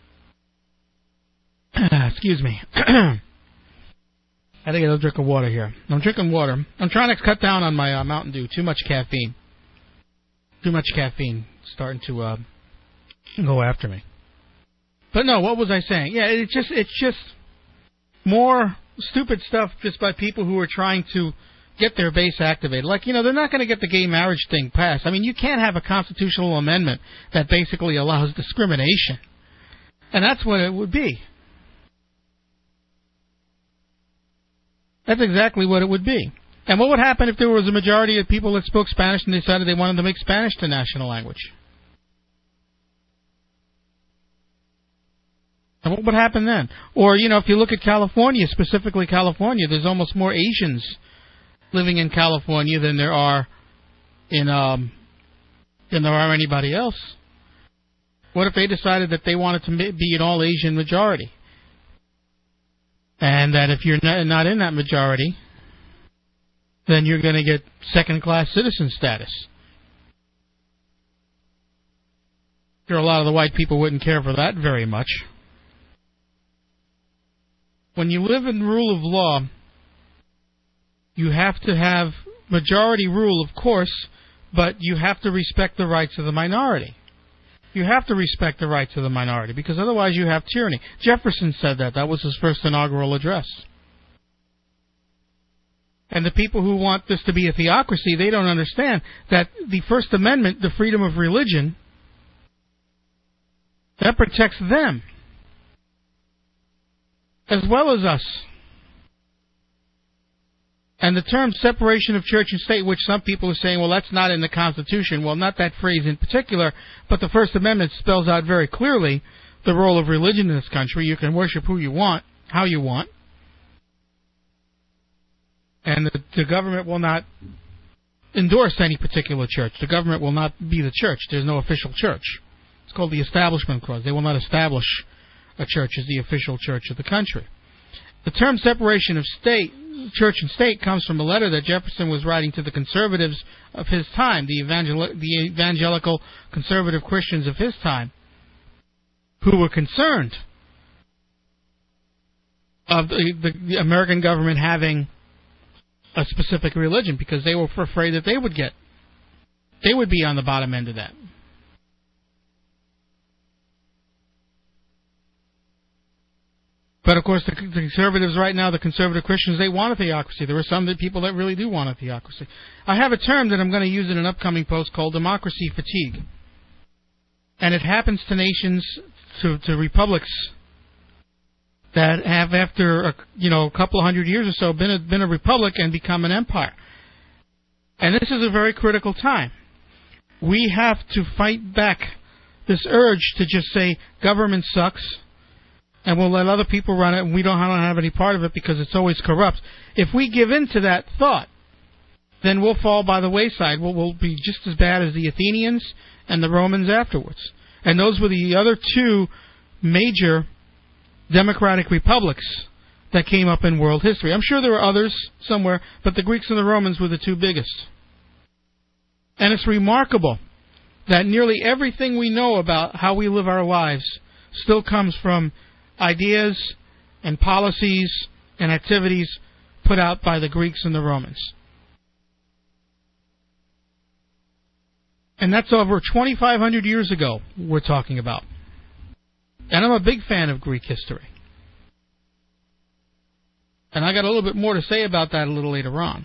Excuse me. I had to get a drink of water here. I'm drinking water. I'm trying to cut down on my Mountain Dew. Too much caffeine. Starting to go after me. But no, what was I saying? Yeah, it's just more stupid stuff just by people who are trying to get their base activated. Like, they're not going to get the gay marriage thing passed. I mean, you can't have a constitutional amendment that basically allows discrimination. And that's what it would be. That's exactly what it would be. And what would happen if there was a majority of people that spoke Spanish and decided they wanted to make Spanish the national language? And what would happen then? Or, if you look at California, specifically California, there's almost more Asians living in California than there are anybody else. What if they decided that they wanted to be an all-Asian majority? And that if you're not in that majority, then you're going to get second-class citizen status. Sure, a lot of the white people wouldn't care for that very much. When you live in rule of law, you have to have majority rule, of course, but you have to respect the rights of the minority. You have to respect the rights of the minority, because otherwise you have tyranny. Jefferson said that. That was his first inaugural address. And the people who want this to be a theocracy, they don't understand that the First Amendment, the freedom of religion, that protects them as well as us. And the term separation of church and state, which some people are saying, well, that's not in the Constitution. Well, not that phrase in particular, but the First Amendment spells out very clearly the role of religion in this country. You can worship who you want, how you want. And the government will not endorse any particular church. The government will not be the church. There's no official church. It's called the Establishment Clause. They will not establish a church as the official church of the country. The term separation of church and state comes from a letter that Jefferson was writing to the conservatives of his time, the evangelical conservative Christians of his time, who were concerned of the American government having a specific religion, because they were afraid that they would be on the bottom end of that. But of course, the conservatives right now, the conservative Christians, they want a theocracy. There are some people that really do want a theocracy. I have a term that I'm going to use in an upcoming post called democracy fatigue. And it happens to nations, to republics that have, after a couple of hundred years or so, been a republic and become an empire. And this is a very critical time. We have to fight back this urge to just say government sucks and we'll let other people run it and we don't have any part of it because it's always corrupt. If we give in to that thought, then we'll fall by the wayside. We'll be just as bad as the Athenians and the Romans afterwards. And those were the other two major democratic republics that came up in world history. I'm sure there are others somewhere, but the Greeks and the Romans were the two biggest. And it's remarkable that nearly everything we know about how we live our lives still comes from ideas and policies and activities put out by the Greeks and the Romans. And that's over 2,500 years ago we're talking about. And I'm a big fan of Greek history. And I got a little bit more to say about that a little later on.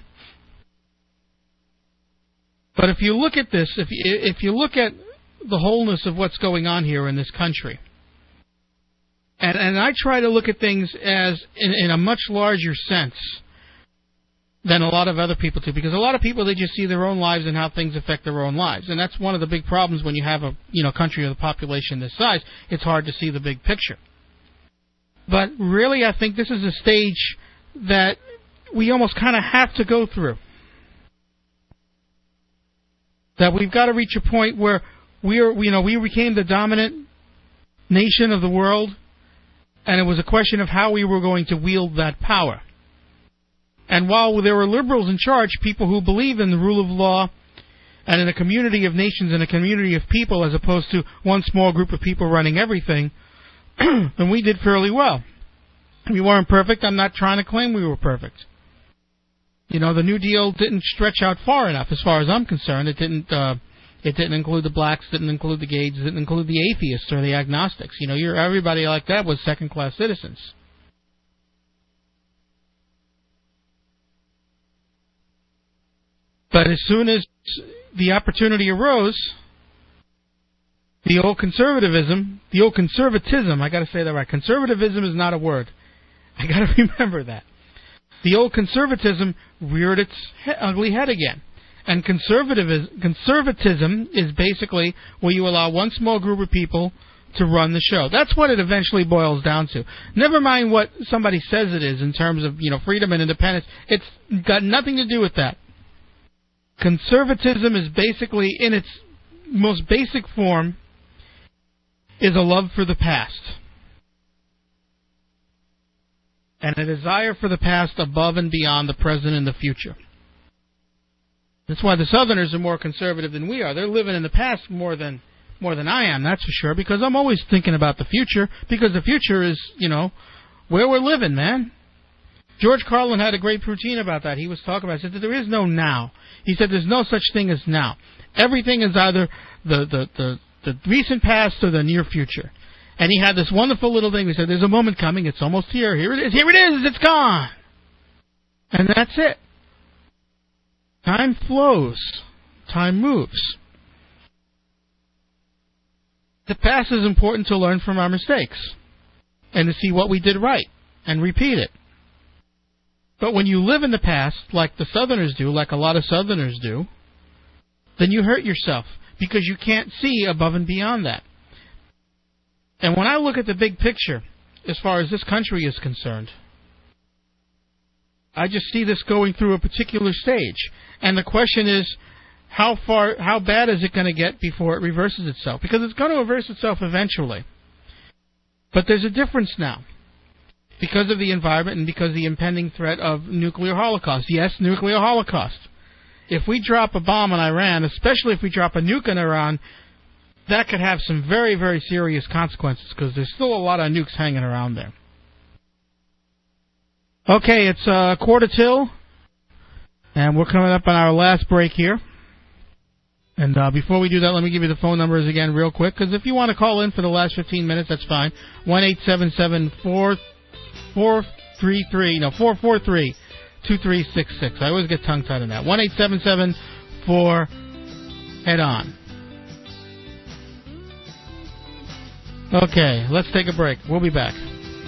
But if you look at this, if you look at the wholeness of what's going on here in this country, and I try to look at things as in a much larger sense than a lot of other people do, because a lot of people, they just see their own lives and how things affect their own lives. And that's one of the big problems when you have a country with a population this size. It's hard to see the big picture. But really, I think this is a stage that we almost kind of have to go through. That we've got to reach a point where we became the dominant nation of the world, and it was a question of how we were going to wield that power. And while there were liberals in charge, people who believe in the rule of law and in a community of nations and a community of people as opposed to one small group of people running everything, then we did fairly well. We weren't perfect. I'm not trying to claim we were perfect. The New Deal didn't stretch out far enough as far as I'm concerned. It didn't include the blacks, didn't include the gays, didn't include the atheists or the agnostics. Everybody like that was second-class citizens. But as soon as the opportunity arose, the old conservatism, I got to say that right. Conservatism is not a word. I got to remember that. The old conservatism reared its ugly head again. And conservatism is basically where you allow one small group of people to run the show. That's what it eventually boils down to. Never mind what somebody says it is in terms of, freedom and independence. It's got nothing to do with that. Conservatism is basically, in its most basic form, is a love for the past. And a desire for the past above and beyond the present and the future. That's why the Southerners are more conservative than we are. They're living in the past more than I am, that's for sure, because I'm always thinking about the future, because the future is, where we're living, man. George Carlin had a great routine about that. He was talking about it. He said that there is no now. He said there's no such thing as now. Everything is either the recent past or the near future. And he had this wonderful little thing. He said, there's a moment coming. It's almost here. Here it is. Here it is. It's gone. And that's it. Time flows. Time moves. The past is important to learn from our mistakes and to see what we did right and repeat it. But when you live in the past, like the Southerners do, like a lot of Southerners do, then you hurt yourself because you can't see above and beyond that. And when I look at the big picture, as far as this country is concerned, I just see this going through a particular stage. And the question is, how bad is it going to get before it reverses itself? Because it's going to reverse itself eventually. But there's a difference now. Because of the environment and because of the impending threat of nuclear holocaust. Yes, nuclear holocaust. If we drop a bomb on Iran, especially if we drop a nuke on Iran, that could have some very, very serious consequences because there's still a lot of nukes hanging around there. Okay, it's 1:45, and we're coming up on our last break here. And before we do that, let me give you the phone numbers again real quick, because if you want to call in for the last 15 minutes, that's fine. 443-2366. I always get tongue-tied on that. 1-877-4-HEAD-ON. Okay, let's take a break. We'll be back.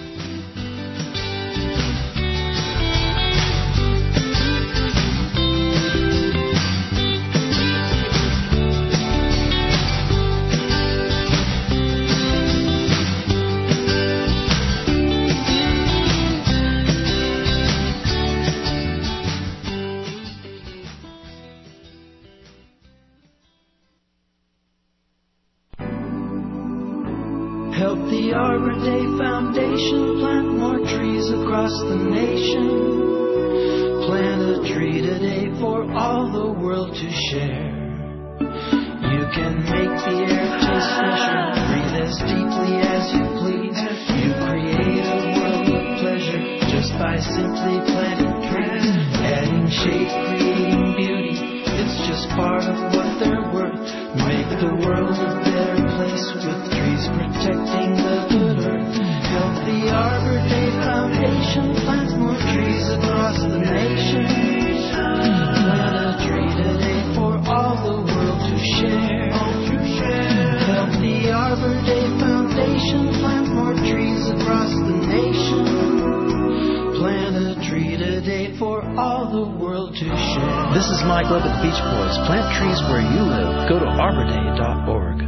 Help the Arbor Day Foundation plant more trees across the nation. Plant a tree today for all the world to share. You can make the air taste fresher, breathe as deeply as you please. You create a world of pleasure just by simply planting trees. Adding shade, creating beauty, it's just part of what they're worth. Make the world a better place with trees protecting the good earth. Help the Arbor Day Foundation plant more trees across the nation. Plant a tree today for all the world to share. Help the Arbor Day Foundation plant more trees across the nation. Plant a tree today for all the world to share. This is Mike Love at the Beach Boys. Plant trees where you live. Go to arborday.org.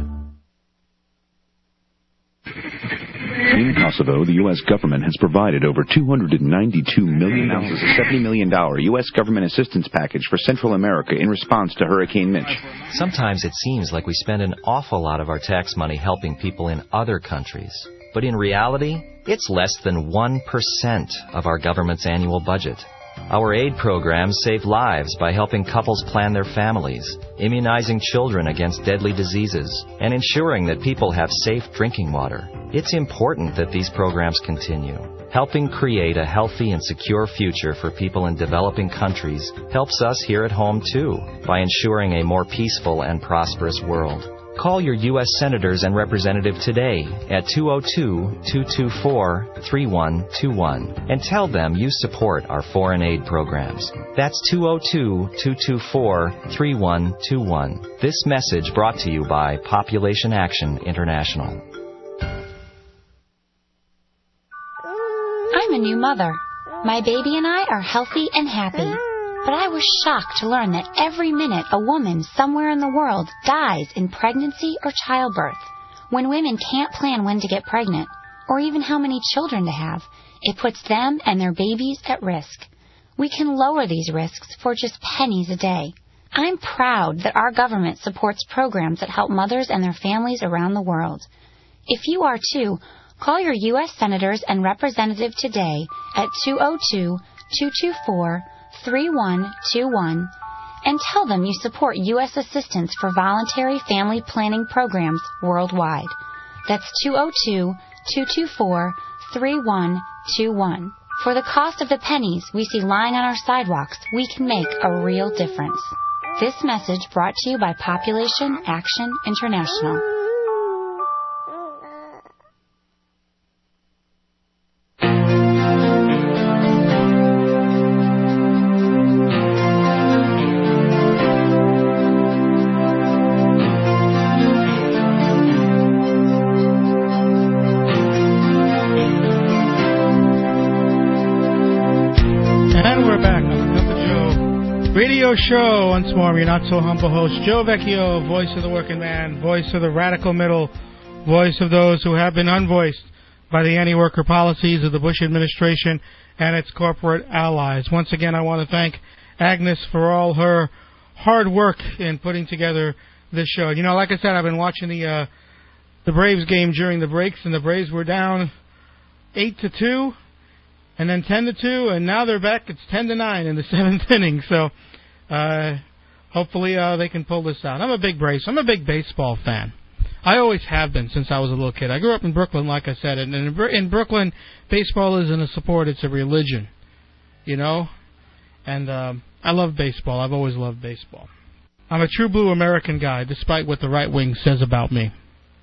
In Kosovo, the U.S. government has provided over $292 million, a $70 million U.S. government assistance package for Central America in response to Hurricane Mitch. Sometimes it seems like we spend an awful lot of our tax money helping people in other countries. But in reality, it's less than 1% of our government's annual budget. Our aid programs save lives by helping couples plan their families, immunizing children against deadly diseases, and ensuring that people have safe drinking water. It's important that these programs continue. Helping create a healthy and secure future for people in developing countries helps us here at home, too, by ensuring a more peaceful and prosperous world. Call your U.S. Senators and Representative today at 202-224-3121 and tell them you support our foreign aid programs. That's 202-224-3121. This message brought to you by Population Action International. I'm a new mother. My baby and I are healthy and happy. But I was shocked to learn that every minute a woman somewhere in the world dies in pregnancy or childbirth. When women can't plan when to get pregnant, or even how many children to have, it puts them and their babies at risk. We can lower these risks for just pennies a day. I'm proud that our government supports programs that help mothers and their families around the world. If you are too, call your U.S. Senators and Representative today at 202-224-3121 and tell them you support U.S. assistance for voluntary family planning programs worldwide. That's 202-224-3121. For the cost of the pennies we see lying on our sidewalks, we can make a real difference. This message brought to you by Population Action International. Radio Show. Once more, I'm your not-so-humble host, Joe Vecchio, voice of the working man, voice of the radical middle, voice of those who have been unvoiced by the anti-worker policies of the Bush administration and its corporate allies. Once again, I want to thank Agnes for all her hard work in putting together this show. You know, like I said, I've been watching the Braves game during the breaks, and the Braves were down 8-2. And then 10-2, and now they're back. It's 10-9 in the 7th inning. So hopefully they can pull this out. I'm a big baseball fan. I always have been since I was a little kid. I grew up in Brooklyn, like I said, and in Brooklyn, baseball isn't a sport; it's a religion. You know, and I love baseball. I've always loved baseball. I'm a true blue American guy, despite what the right wing says about me.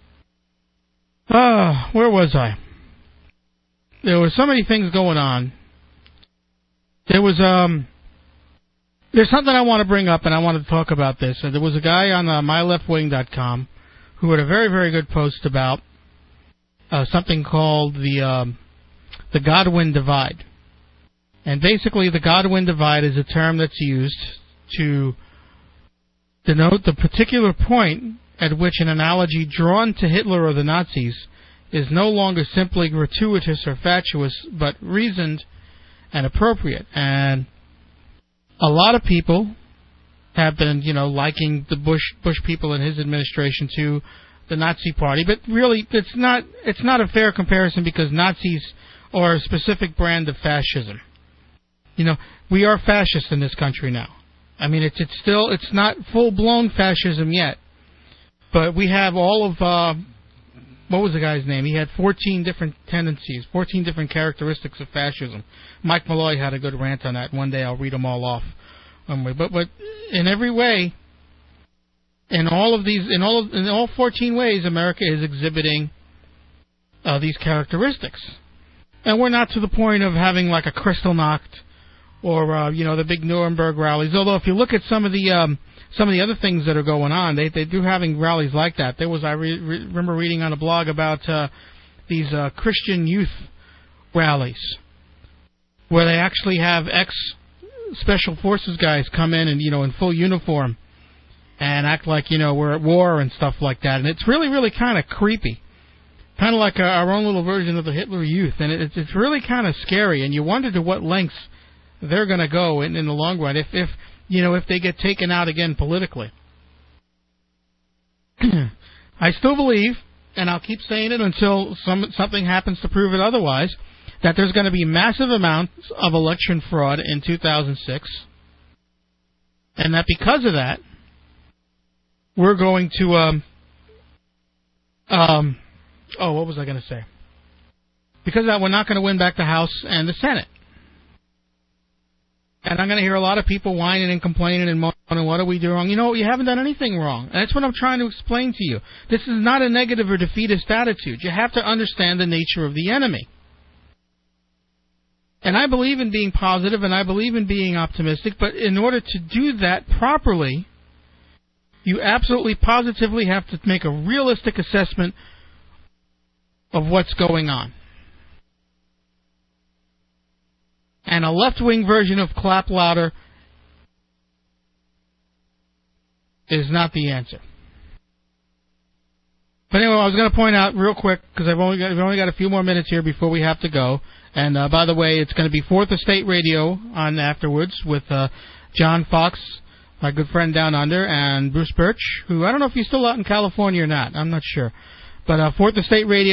Where was I? There were so many things going on. There's something I want to bring up, and I want to talk about this. There was a guy on myleftwing.com who had a very, very good post about something called the Godwin divide. And basically, the Godwin divide is a term that's used to denote the particular point at which an analogy drawn to Hitler or the Nazis is no longer simply gratuitous or fatuous, but reasoned and appropriate. And a lot of people have been, liking the Bush people and his administration to the Nazi Party, but really it's not a fair comparison because Nazis are a specific brand of fascism. We are fascist in this country now. I mean, it's not full-blown fascism yet, but we have all of what was the guy's name? He had 14 different tendencies, 14 different characteristics of fascism. Mike Malloy had a good rant on that. One day I'll read them all off. But in every way, in all 14 ways, America is exhibiting these characteristics. And we're not to the point of having like a Kristallnacht or the big Nuremberg rallies. Although if you look at some of the other things that are going on, they do having rallies like that. There was I remember reading on a blog about these Christian youth rallies where they actually have ex-special forces guys come in and in full uniform and act like we're at war and stuff like that. And it's really, really kind of creepy, kind of like our own little version of the Hitler Youth. And it's really kind of scary. And you wonder to what lengths they're going to go in the long run if they get taken out again politically. I still believe, and I'll keep saying it until something happens to prove it otherwise, that there's going to be massive amounts of election fraud in 2006, and that because of that, we're going to, what was I going to say? Because of that, we're not going to win back the House and the Senate. And I'm going to hear a lot of people whining and complaining and moaning, what are we doing wrong? You haven't done anything wrong. And that's what I'm trying to explain to you. This is not a negative or defeatist attitude. You have to understand the nature of the enemy. And I believe in being positive and I believe in being optimistic, but in order to do that properly, you absolutely positively have to make a realistic assessment of what's going on. And a left-wing version of clap louder is not the answer. But anyway, I was going to point out real quick, because we've only got a few more minutes here before we have to go. And by the way, it's going to be Fourth Estate Radio on afterwards with John Fox, my good friend down under, and Bruce Birch, who I don't know if he's still out in California or not. I'm not sure. But Fourth Estate Radio.